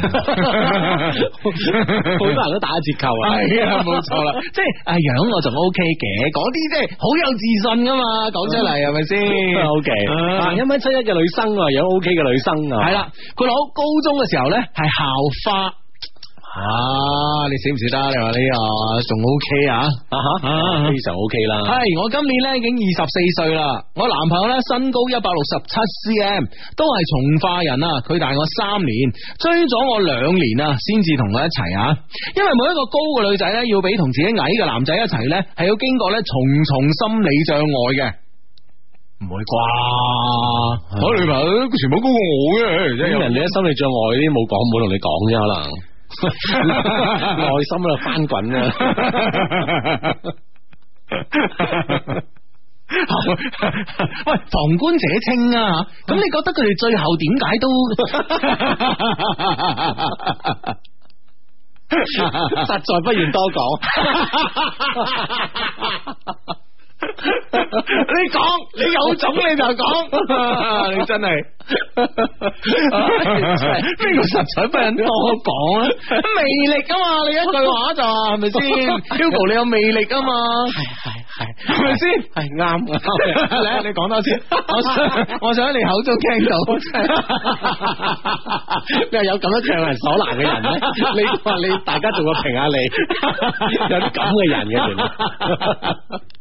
好多人都打折扣啊。係啊，冇錯啦。即係啊，樣我仲 O K 嘅，嗰啲即係好有自信噶嘛，講出嚟係咪先？O K，啊，一米七一嘅女生啊，樣 O K 嘅女生啊，係啦。佢攞高中嘅時候咧係校花。啊！你死唔死得？你話呢個仲 OK 啊？啊哈，非常 OK 啦。係我今年咧已經二十四歲啦。我男朋友咧身高一百六十七 cm， 都係從化人啊。佢大我三年，追咗我兩年啊，先至同我一齊啊。因為每一個高嘅女仔咧，要比同自己矮嘅男仔一齊咧，係要經過咧重重心理障礙嘅。唔會啩？我女朋友全部高過我嘅，咁人哋啲心理障礙啲冇講，冇同你講啫，可能。內心喺度翻滾啊！喂，旁觀者清啊！咁你覺得佢哋最後點解都實在不願多講。你講，你有種你就講，你真係呢個實在不忍多講啊！魅力啊嘛，你一句話就係咪先 ？Hugo 你有魅力啊嘛，係係係，係咪先？係啱啱，你你講多次，我想我想喺你口中聽到，你係有咁樣強人所難嘅人咧？你話你大家做個評下你，有啲咁嘅人嘅原來。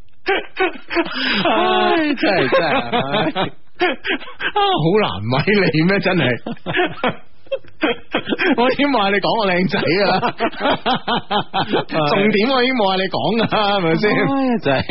唉，真係真係，啊，好難為你咩？真係。 我已經冇話你講我靚仔啊，重點我已經冇話你講噶，係咪先？ 就係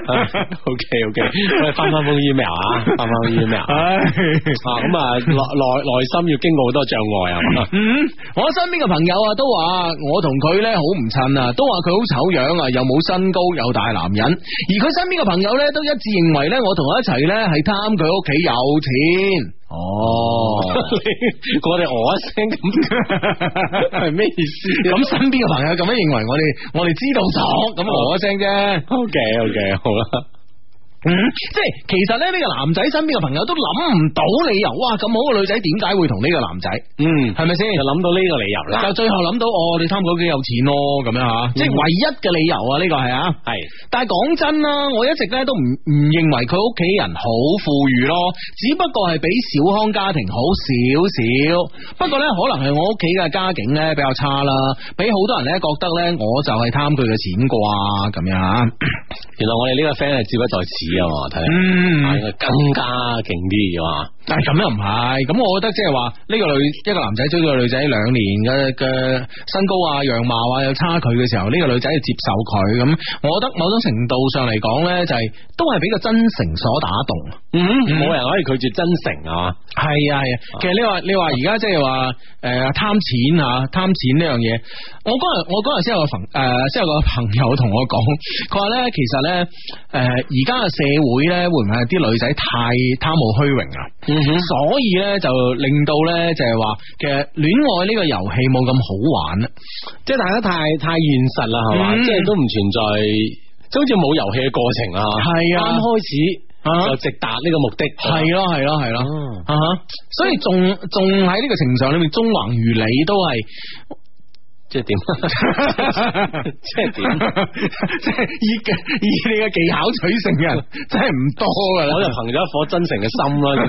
OK OK， 我哋翻翻封 email 啊，翻翻封 email。啊咁啊，內內內心要經過好多障礙啊。 嗯，我身邊嘅朋友啊，都話我同佢咧好唔襯啊，都話佢好醜樣啊，又冇身高，又大男人。而佢身邊嘅朋友咧，都一致認為咧，我同佢一齊咧係貪佢屋企有錢。哦， 我哋哦一聲咁係咩意思？ 咁身邊嘅朋友咁樣認為我哋，我哋知道咗，咁哦一聲啫。 OK OK， 好啦。 嗯，即係其實咧，呢個男仔身邊嘅朋友都諗唔到理由，哇！咁好嘅女仔點解會同呢個男仔？ 嗯， 係咪先？就諗到呢個理由啦，就最後諗到，哦，你貪佢屋企有錢咯，咁樣吓，嗯、即係唯一嘅理由啊！呢個係啊，係。但係講真啦，我一直咧都唔唔認為佢屋企人好富裕咯，只不過係比小康家庭好少少。不過咧，可能係我屋企嘅家境咧比較差啦，俾好多人咧覺得咧，我就係貪佢嘅錢啩，咁樣。 原來我哋呢個 friend 係志不在此。啊，睇嚟，嗯，更加勁啲啊！ 但係咁又唔係，咁我覺得即係話呢個女一個男仔追咗個女仔兩年嘅嘅身高啊、樣貌啊有差距嘅時候，呢、這個女仔就接受佢，咁我覺得某種程度上嚟講咧，就係、是、都係俾個真誠所打動。嗯，冇、嗯、人可以拒絕真誠啊嘛。係啊係啊，其實你話你話而家即係話誒貪錢啊貪錢呢樣嘢，我嗰日我嗰日先有個朋誒先有個朋友同我講，佢話咧其實咧誒而家嘅社會咧會唔會係啲女仔太貪慕虛榮啊？嗯哼，所以咧就令到咧就係話，其實戀愛呢個遊戲冇咁好玩啦， 即係大家太太現實啦，係嘛、嗯，即係都唔存在，即好似冇遊戲嘅過程啊，係啊，啱開始就直達呢個目的，係咯係咯係咯，啊， 所以仲仲喺呢個程上裏面縱橫如你都係。 即係點？即係點？ 即係以以你嘅技巧取勝嘅人真係唔多噶啦， 我就憑咗一顆真誠嘅心啦，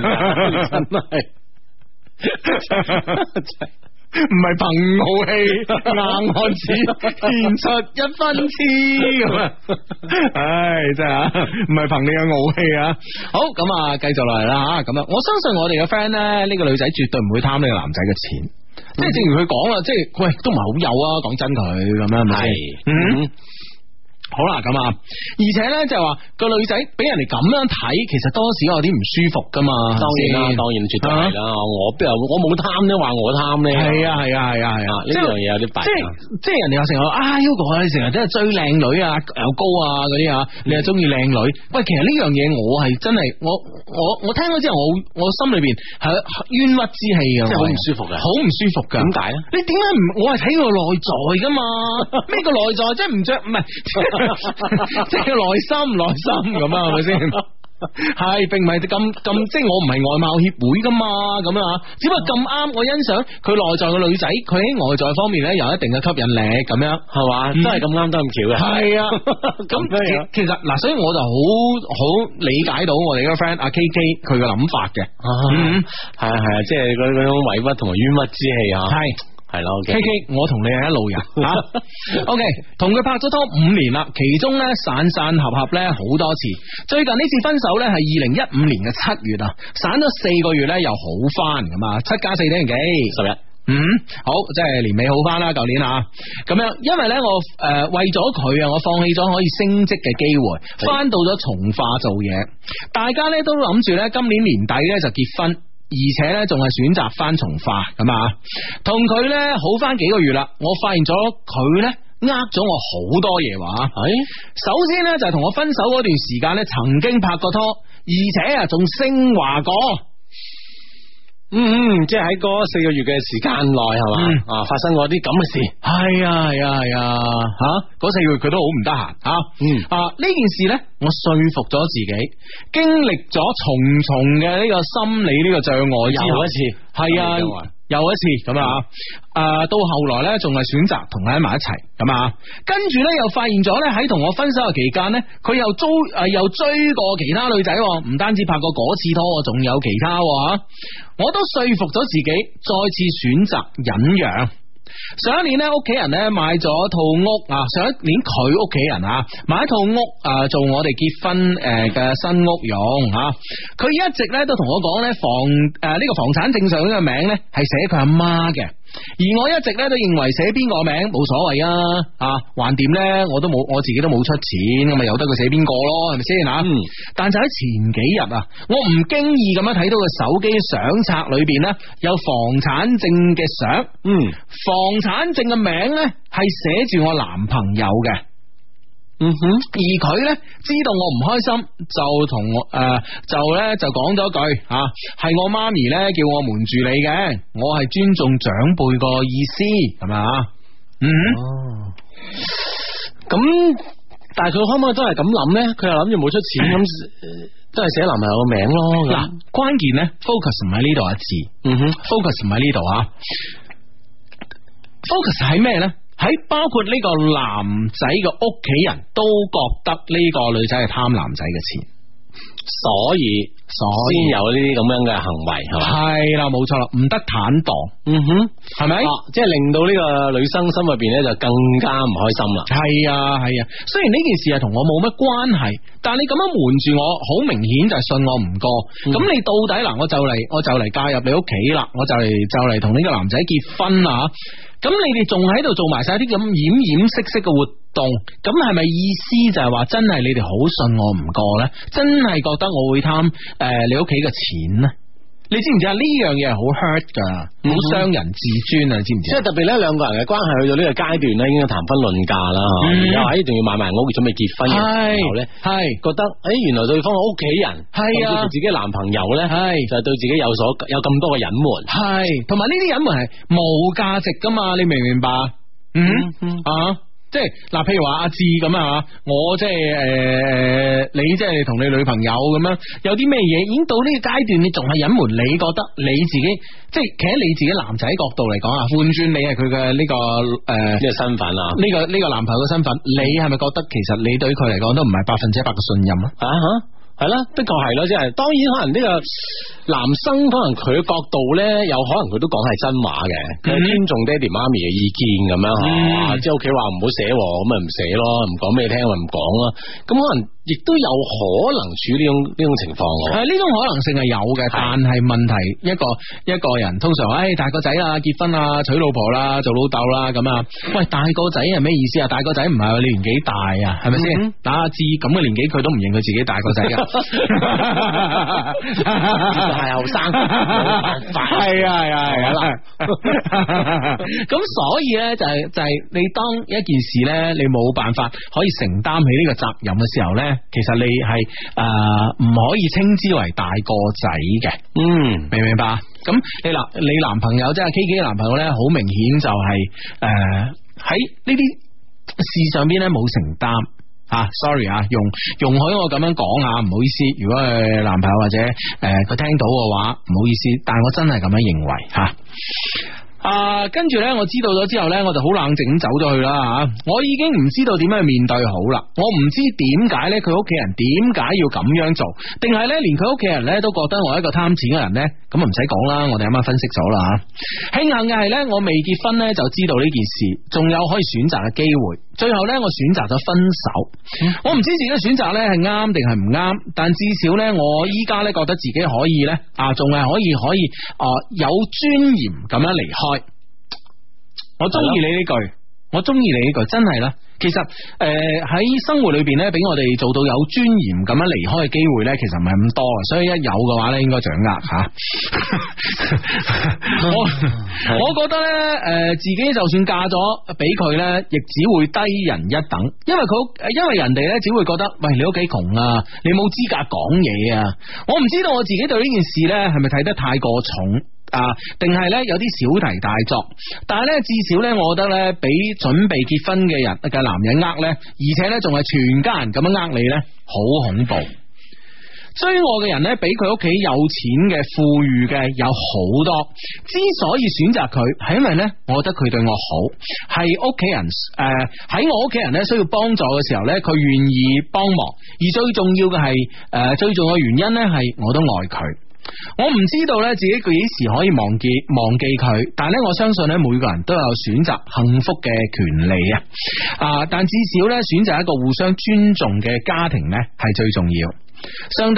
真係唔係憑傲氣硬漢子獻出一分痴咁啊！唉，真係啊，唔係憑你嘅傲氣啊！好，咁啊，繼續落嚟啦吓，咁啊，我相信我哋嘅 friend 咧，呢個女仔絕對唔會貪呢個男仔嘅錢。即係正如佢講啦，即係喂都唔係好有啊，講真佢咁樣係咪？嗯，好啦咁啊，而且咧就係話個女仔俾人哋咁樣睇，其實多時有啲唔舒服噶嘛。 當然啦，當然絕對係啦。我邊有我冇貪咧，話我貪咧。 係啊係啊係啊係啊，呢樣嘢有啲弊。即係即係人哋話成日啊 Hugo 你成日都係追靚女啊，又高啊嗰啲啊，你又中意靚女。喂，其實呢樣嘢我係真係我我我聽咗之後，我我心裏邊係冤屈之氣啊， 即係好唔舒服嘅， 好唔舒服噶。點解咧？你點解唔？我係睇佢內在噶嘛？咩叫內在？即係唔着唔係？即係內心內心咁啊，係咪先？係並唔係咁咁，即係我唔係外貌協會噶嘛，咁啊，只不過咁啱我欣賞佢內在嘅女仔，佢喺外在方面咧有一定嘅吸引力，咁樣係嘛，真係咁啱得咁巧嘅。係啊，咁其實嗱，所以我就好好理解到我哋個 friend 阿 K K 佢嘅諗法嘅， 係啊係啊，即係嗰嗰種委屈同埋冤屈之氣啊，係。係咯 ，K K，我同你係一路人吓。O K， 同佢拍咗拖五年啦，其中咧散散合合咧好多次。最近呢次分手咧係二零一五年嘅七月啊，散咗四個月咧又好翻咁啊，七加四等於幾？十日。嗯，好，即係年尾好翻啦，舊年啊，咁樣，因為咧我誒、呃、為咗佢啊，我放棄咗可以升職嘅機會，翻到咗從化做嘢。大家咧都諗住咧今年年底咧就結婚。而且咧，仲係選擇翻從化咁啊，同佢咧好翻幾個月啦，我發現咗佢咧呃咗我好多嘢話。係，首先咧就係同我分手嗰段時間咧，曾經拍過拖，而且啊仲升華過。 嗯嗯，即係喺嗰四個月嘅時間內係嘛啊，發生過啲咁嘅事。 係啊係啊係啊，吓嗰四個月佢都好唔得閒吓。嗯啊呢件事咧，我說服咗自己，經歷咗重重嘅呢個心理呢個障礙之後， 又一次係啊。又一次咁啊！誒，到後來咧，仲係選擇同佢喺埋一齊咁啊。跟住咧，又發現咗咧，喺同我分手嘅期間咧，佢又追誒，又追過其他女仔，唔單止拍過嗰次拖，仲有其他。我都說服咗自己，再次選擇忍讓。上一年咧，屋企人咧買咗套屋啊！上一年佢屋企人啊買一套屋啊，做我哋結婚誒嘅新屋用吓。佢一直咧都同我講咧房誒呢個房產證上呢個名咧係寫佢阿媽嘅。 而我一直咧都認為寫邊個名冇所謂啊，啊，橫掂咧我都冇，我自己都冇出錢，咁咪由得佢寫邊個咯，係咪先啊？嗯。但就喺前幾日啊，我唔經意咁樣睇到個手機相冊裏邊咧有房產證嘅相，嗯，房產證嘅名咧係寫住我男朋友嘅。嗯哼，而佢咧知道我唔開心，就同我誒、呃、就咧就講咗句啊，係我媽咪咧叫我瞞住你嘅，我係尊重長輩個意思，係咪啊？嗯，哦， 咁但係佢可唔可以都係咁諗咧？佢又諗住冇出錢，咁都係寫男朋友個名咯。嗱， 關鍵咧 focus 唔喺呢度啊字，嗯哼 focus 唔喺呢度啊 focus 喺咩咧？喺包括呢個男仔嘅屋企人都覺得呢個女仔係貪男仔嘅錢， 所以所以先有呢啲咁樣嘅行為，係嘛？ 係啦，冇錯啦，唔得坦蕩，嗯哼，係咪？ 啊，即係令到呢個女生心入邊咧就更加唔開心啦。 係啊係啊，雖然呢件事係同我冇乜關係，但係你咁樣瞞住我，好明顯就係信我唔過。咁、嗯、你到底嗱，我就嚟我就嚟嫁入你屋企啦，我就嚟就嚟同呢個男仔結婚啊！咁你哋仲喺度做埋晒啲咁掩掩飾飾嘅活動，咁係咪意思就係話真係你哋好信我唔過咧？真係覺得我會貪誒、呃、你屋企嘅錢咧？你知唔知啊？呢樣嘢係好 hurt 噶，好傷人自尊啊！你知唔知？ 即係特別咧，兩個人嘅關係去到呢個階段咧，已經談婚論嫁啦，然後喺仲要買埋屋，準備結婚嘅時候咧，係覺得誒，原來對方嘅屋企人係啊，自己男朋友咧，係就係對自己有所有咁多嘅隱瞞，係同埋呢啲隱瞞係冇價值噶嘛？你明唔明白？嗯嗯啊。即係嗱，譬如話阿志咁啊，我即係誒，你即係同你女朋友咁樣，有啲咩嘢已經到呢個階段，你仲係隱瞞？你覺得你自己即係企喺你自己男仔角度嚟講啊，換轉你係佢嘅呢個誒呢個身份啊，呢個呢個男朋友嘅身份，你係咪覺得其實你對佢嚟講都唔係百分之一百嘅信任啊？啊哈！ 係啦，的確係咯，即係當然可能呢個男生可能佢嘅角度咧，有可能佢都講係真話嘅，佢係尊重爹哋媽咪嘅意見咁樣吓，即係屋企話唔好寫，咁咪唔寫咯，唔講俾你聽咪唔講咯，咁可能亦都有可能處呢種呢種情況嘅。 係呢種可能性係有嘅，但係問題一個一個人通常誒、哎、大個仔啦，結婚啦，娶老婆啦，做老豆啦咁啊，喂大個仔係咩意思啊？大個仔唔係你年紀大啊，係咪先？打下字咁嘅年紀佢都唔認佢自己大個仔噶。 係後生， 係啊係啊係啊，咁所以咧就係、是、就係、是、你當一件事咧，你冇辦法可以承擔起呢個責任嘅時候咧，其實你係誒唔可以稱之為大個仔嘅，嗯，明唔明白？咁你嗱你男朋友即係 K K 嘅男朋友咧，好明顯就係誒喺呢啲事上邊咧冇承擔。啊 ，sorry 啊，容容許我咁樣講啊，唔好意思。如果係男朋友或者誒佢、呃、聽到嘅話，唔好意思，但係我真係咁樣認為吓。啊，跟住呢，我知道咗之後呢，我就好冷靜咁走咗去啦吓。我已經唔知道點樣去面對好啦。我唔知點解呢，佢屋企人點解要咁樣做，定係呢，連佢屋企人呢都覺得我係一個貪錢嘅人呢？咁唔使講啦，我哋啱啱分析咗啦吓。慶幸嘅係呢，我未結婚呢就知道呢件事，仲有可以選擇嘅機會。最後呢，我選擇咗分手。嗯、我唔知自己嘅選擇呢係啱定係唔啱，但至少呢，我依家呢覺得自己可以呢，啊，仲係可以可以啊、呃、有尊嚴咁樣離開。我中意你呢句，我中意你呢句，真係啦。其實誒喺、呃、生活裏邊咧，俾我哋做到有尊嚴咁樣離開嘅機會咧，其實唔係咁多，所以一有嘅話咧，應該掌握吓。我我覺得咧，誒、呃、自己就算嫁咗俾佢咧，亦只會低人一等，因為佢因為人哋咧只會覺得，喂，你屋企窮啊，你冇資格講嘢啊。我唔知道我自己對呢件事咧係咪睇得太過重。啊，定係咧有啲小題大做，但係咧至少咧，我覺得咧，俾準備結婚嘅人嘅男人呃咧，而且咧仲係全家人咁樣呃你咧，好恐怖。追我嘅人咧，比佢屋企有錢嘅、富裕嘅有好多。之所以選擇佢，係因為咧，我覺得佢對我好，係屋企人誒喺、呃、我屋企人咧需要幫助嘅時候咧，佢願意幫忙。而最重要嘅係誒，最重要嘅原因咧係我都愛佢。我唔知道咧自己幾時可以忘記忘記佢，但係咧我相信咧每個人都有選擇幸福嘅權利啊！啊，但至少咧選擇一個互相尊重嘅家庭咧係最重要。上帝，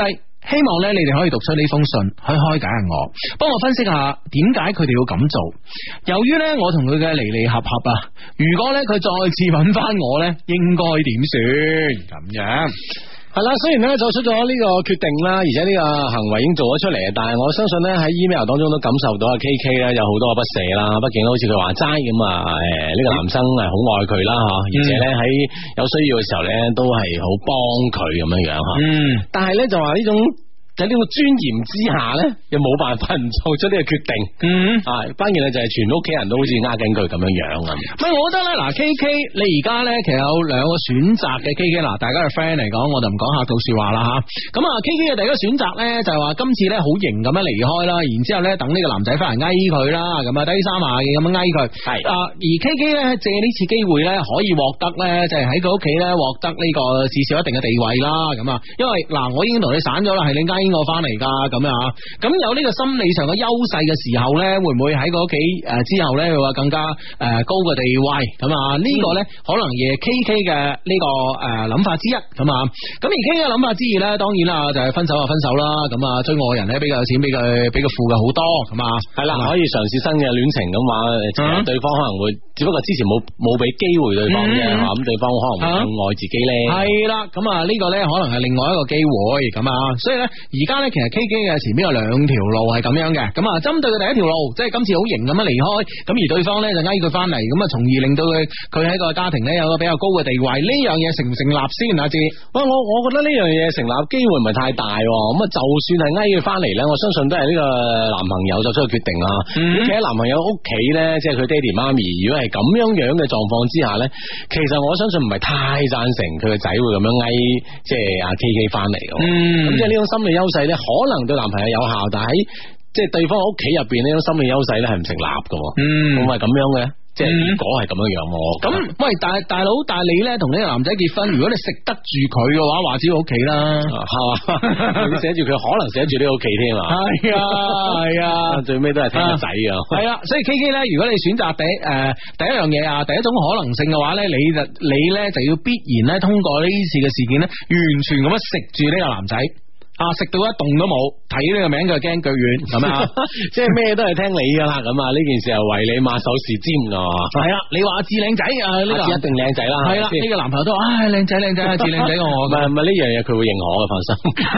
希望咧你哋可以讀出呢封信，可以開解下我，幫我分析下點解佢哋要咁做。由於咧我同佢嘅離離合合啊，如果咧佢再次揾翻我咧，應該點算？咁樣。 係啦，雖然咧做出咗呢個決定啦，而且呢個行為已經做咗出嚟，但係我相信咧喺 email 當中都感受到阿 K K 咧有好多嘅不捨啦。畢竟好似佢話齋咁啊，誒、這、呢個男生係好愛佢啦吓，而且咧喺有需要嘅時候咧都係好幫佢咁樣樣吓。嗯，但係咧就話呢種。喺呢個尊嚴之下咧，又冇辦法唔做出呢個決定。嗯，啊，關鍵咧就係全屋企人都好似呃緊佢咁樣樣啊。 唔係，我覺得咧，嗱 K K，你而家咧其實有兩個選擇嘅 K K，嗱，大家嘅 friend 嚟講，我就唔講客套說話啦吓。咁啊 K K 嘅第一個選擇咧就係話今次咧好型咁樣離開啦，然之後咧等呢個男仔翻嚟嗌佢啦，咁啊低三下嘅咁樣嗌佢。係啊，而 K K 咧借呢次機會咧可以獲得咧，就係喺佢屋企咧獲得呢個至少一定嘅地位啦。咁啊，因為嗱，我已經同你散咗啦，係你嗌我翻嚟噶。咁啊，咁有呢個心理上嘅優勢嘅時候咧，會唔會喺個屋企誒之後咧，會話更加誒高嘅地位？咁啊，呢個咧可能亦係 K K 嘅呢個誒諗法之一。咁啊，咁而 K K 嘅諗法之二咧，當然啦，就係分手就分手啦。咁啊，追我嘅人咧比較有錢，比佢比佢富嘅好多。咁啊，係啦，可以嘗試新嘅戀情咁話，對方可能會，只不過之前冇冇俾機會對方啫，咁對方可能會更愛自己咧。係啦，咁啊呢個咧可能係另外一個機會。咁啊，所以咧而家咧其實 K K 嘅前邊有兩條路係咁樣嘅，咁啊針對佢第一條路，即係今次好型咁樣離開，咁而對方咧就嗌佢翻嚟，咁啊從而令到佢佢喺個家庭咧有個比較高嘅地位，呢樣嘢成唔成立先啊？知喂，我我覺得呢樣嘢成立機會唔係太大，咁啊就算係嗌佢翻嚟咧，我相信都係呢個男朋友作出嘅決定啦。如果企喺男朋友屋企咧，即係佢爹哋媽咪，如果係咁樣樣嘅狀況之下咧，其實我相信唔係太贊成佢個仔會咁樣嗌即係阿 K K 翻嚟。嗯，咁即係呢種心理優勢咧，可能對男朋友有效，但係喺即係對方屋企入邊呢種心理優勢咧係唔成立嘅。嗯，會唔係咁樣嘅？即係如果係咁樣樣，我咁喂，大大佬，但係你咧同呢個男仔結婚，如果你食得住佢嘅話，話知屋企啦，係嘛？你寫住佢，可能寫住呢個屋企添啊！係啊，係啊，最尾都係聽個仔啊！係啦，所以 K K 咧，如果你選擇第誒第一樣嘢啊，第一種可能性嘅話咧，你就你咧就要必然咧通過呢次嘅事件咧，完全咁樣食住呢個男仔。啊！食到一動都冇，睇呢個名佢驚腳軟，咁啊，即係咩都係聽你噶啦，咁啊呢件事係為你馬首是瞻噶，係啦，你話阿志靚仔啊，呢個一定靚仔啦，係啦，呢個男朋友都話唉靚仔靚仔，阿志靚仔我，唔係唔係呢樣嘢佢會認可嘅，放心，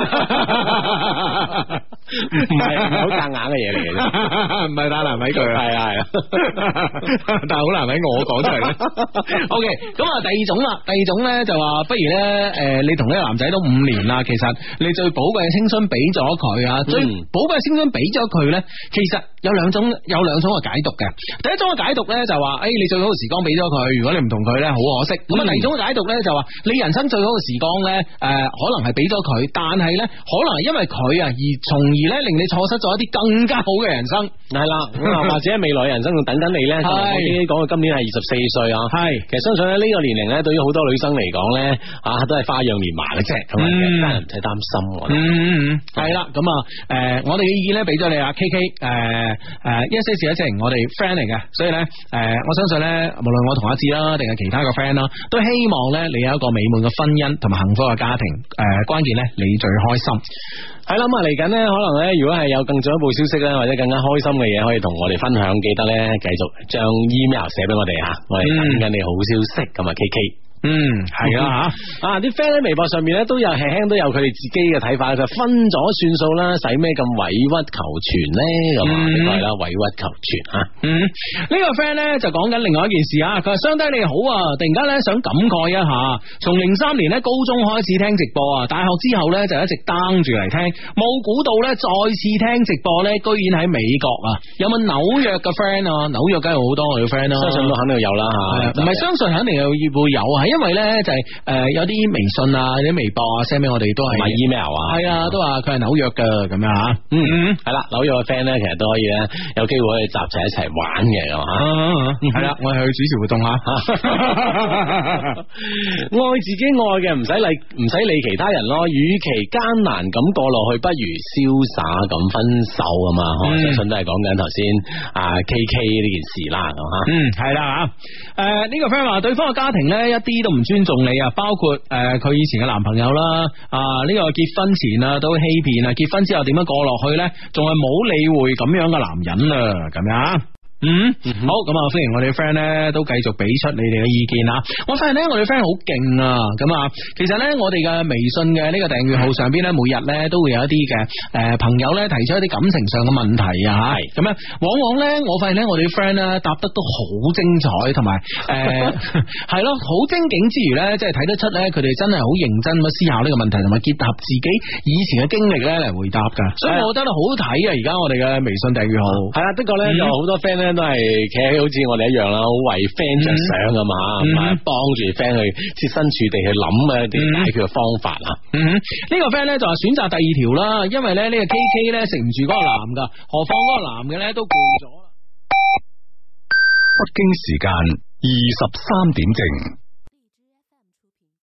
唔係好夾硬嘅嘢嚟嘅啫，唔係太難為佢，係啊係啊，但係好難為我講出嚟。O K，咁啊第二種啦，第二種咧就話不如咧誒，你同呢個男仔都五年啦，其實你最寶貴嘅青春俾咗佢啊，最寶貴嘅青春俾咗佢咧，其實有兩種有兩種嘅解讀嘅。第一種嘅解讀咧就話，誒你最好嘅時光俾咗佢，如果你唔同佢咧好可惜。咁啊、嗯、第二種嘅解讀咧就話，你人生最好嘅時光咧，誒、呃、可能係俾咗佢，但係咧可能係因為佢啊而從而咧令你錯失咗一啲更加好嘅人生。係啦，或者未來人生仲等緊你咧。係，我已經講佢今年係二十四歲啊。係，其實相信咧呢個年齡咧，對於好多女生嚟講咧，啊都係花樣年華嘅啫，咁啊真係唔使擔心。嗯，係啦，咁啊，誒，我哋嘅意見咧俾咗你啊 ，K K，誒誒，一些事一些情，我哋 friend 嚟嘅，所以咧，誒，我相信咧，無論我同阿志啦，定係其他嘅 friend 啦，都希望咧你有一個美滿嘅婚姻同埋幸福嘅家庭，誒，關鍵咧你最開心。係啦，咁啊嚟緊咧，可能咧，如果係有更進一步消息咧，或者更加開心嘅嘢，可以同我哋分享，記得咧繼續將 email 寫俾我哋吓，我哋等緊你好消息，咁啊 K K。嗯，係啦吓，啊啲 friend 喺微博上面咧都有輕輕都有佢哋自己嘅睇法，就分咗算數啦，使咩咁委屈求全咧？咁啊，呢個係啦，委屈求全吓。嗯，呢個 friend 咧就講緊另外一件事啊，佢話相低你好啊，突然間咧想感慨一下，從零三年咧高中開始聽直播啊，大學之後咧就一直 down 住嚟聽，冇估到咧再次聽直播咧，居然喺美國啊！有冇紐約嘅 friend 啊？紐約梗係好多我嘅 friend 啦，相信都肯定有啦吓，唔係相信肯定有會有啊。因為咧就係誒有啲微信啊，有啲微博啊 send 俾我哋都係，買 email 啊，係啊，都話佢係紐約噶咁樣吓，嗯嗯，係啦，紐約嘅 friend 咧其實都可以咧有機會可以集齊一齊玩嘅吓，係啦，我係去主持活動吓，愛自己愛嘅唔使理唔使理其他人咯，與其艱難咁過落去，不如瀟灑咁分手啊嘛，相信都係講緊頭先啊 K K 呢件事啦，咁吓，嗯係啦吓，誒呢個 friend 話對方嘅家庭咧一啲都唔尊重你啊，包括誒佢、呃、以前嘅男朋友啦，啊呢、這個結婚前啊都欺騙啊，結婚之後點樣過落去咧，仲係冇理會咁樣嘅男人啊，咁樣。嗯，好，咁啊，歡迎我哋嘅 friend 咧，都繼續俾出你哋嘅意見啊！我發現咧，我哋 friend 好勁啊！咁啊，其實咧，我哋嘅微信嘅呢個訂閱號上邊咧，每日咧都會有一啲嘅誒朋友咧提出一啲感情上嘅問題啊，係咁樣，往往咧，我發現咧，我哋啲 friend 咧答得都好精彩，同埋誒係咯，好精警之餘咧，即係睇得出咧，佢哋真係好認真咁思考呢個問題，同埋結合自己以前嘅經歷咧嚟回答噶，所以我覺得好睇啊！而家我哋嘅微信訂閱號係啦，的確咧，有好多 friend 咧。都係企喺好似我哋一樣啦，好為 friend 着想噶嘛，咁啊幫住 friend 去設身處地去諗嘅一啲解決嘅方法啊。 嗯哼，呢個 friend 咧就話選擇第二條啦，因為咧呢個 K K 咧食唔住嗰個男噶，何況嗰個男嘅咧都攰咗啦。 北京時間二十三點正。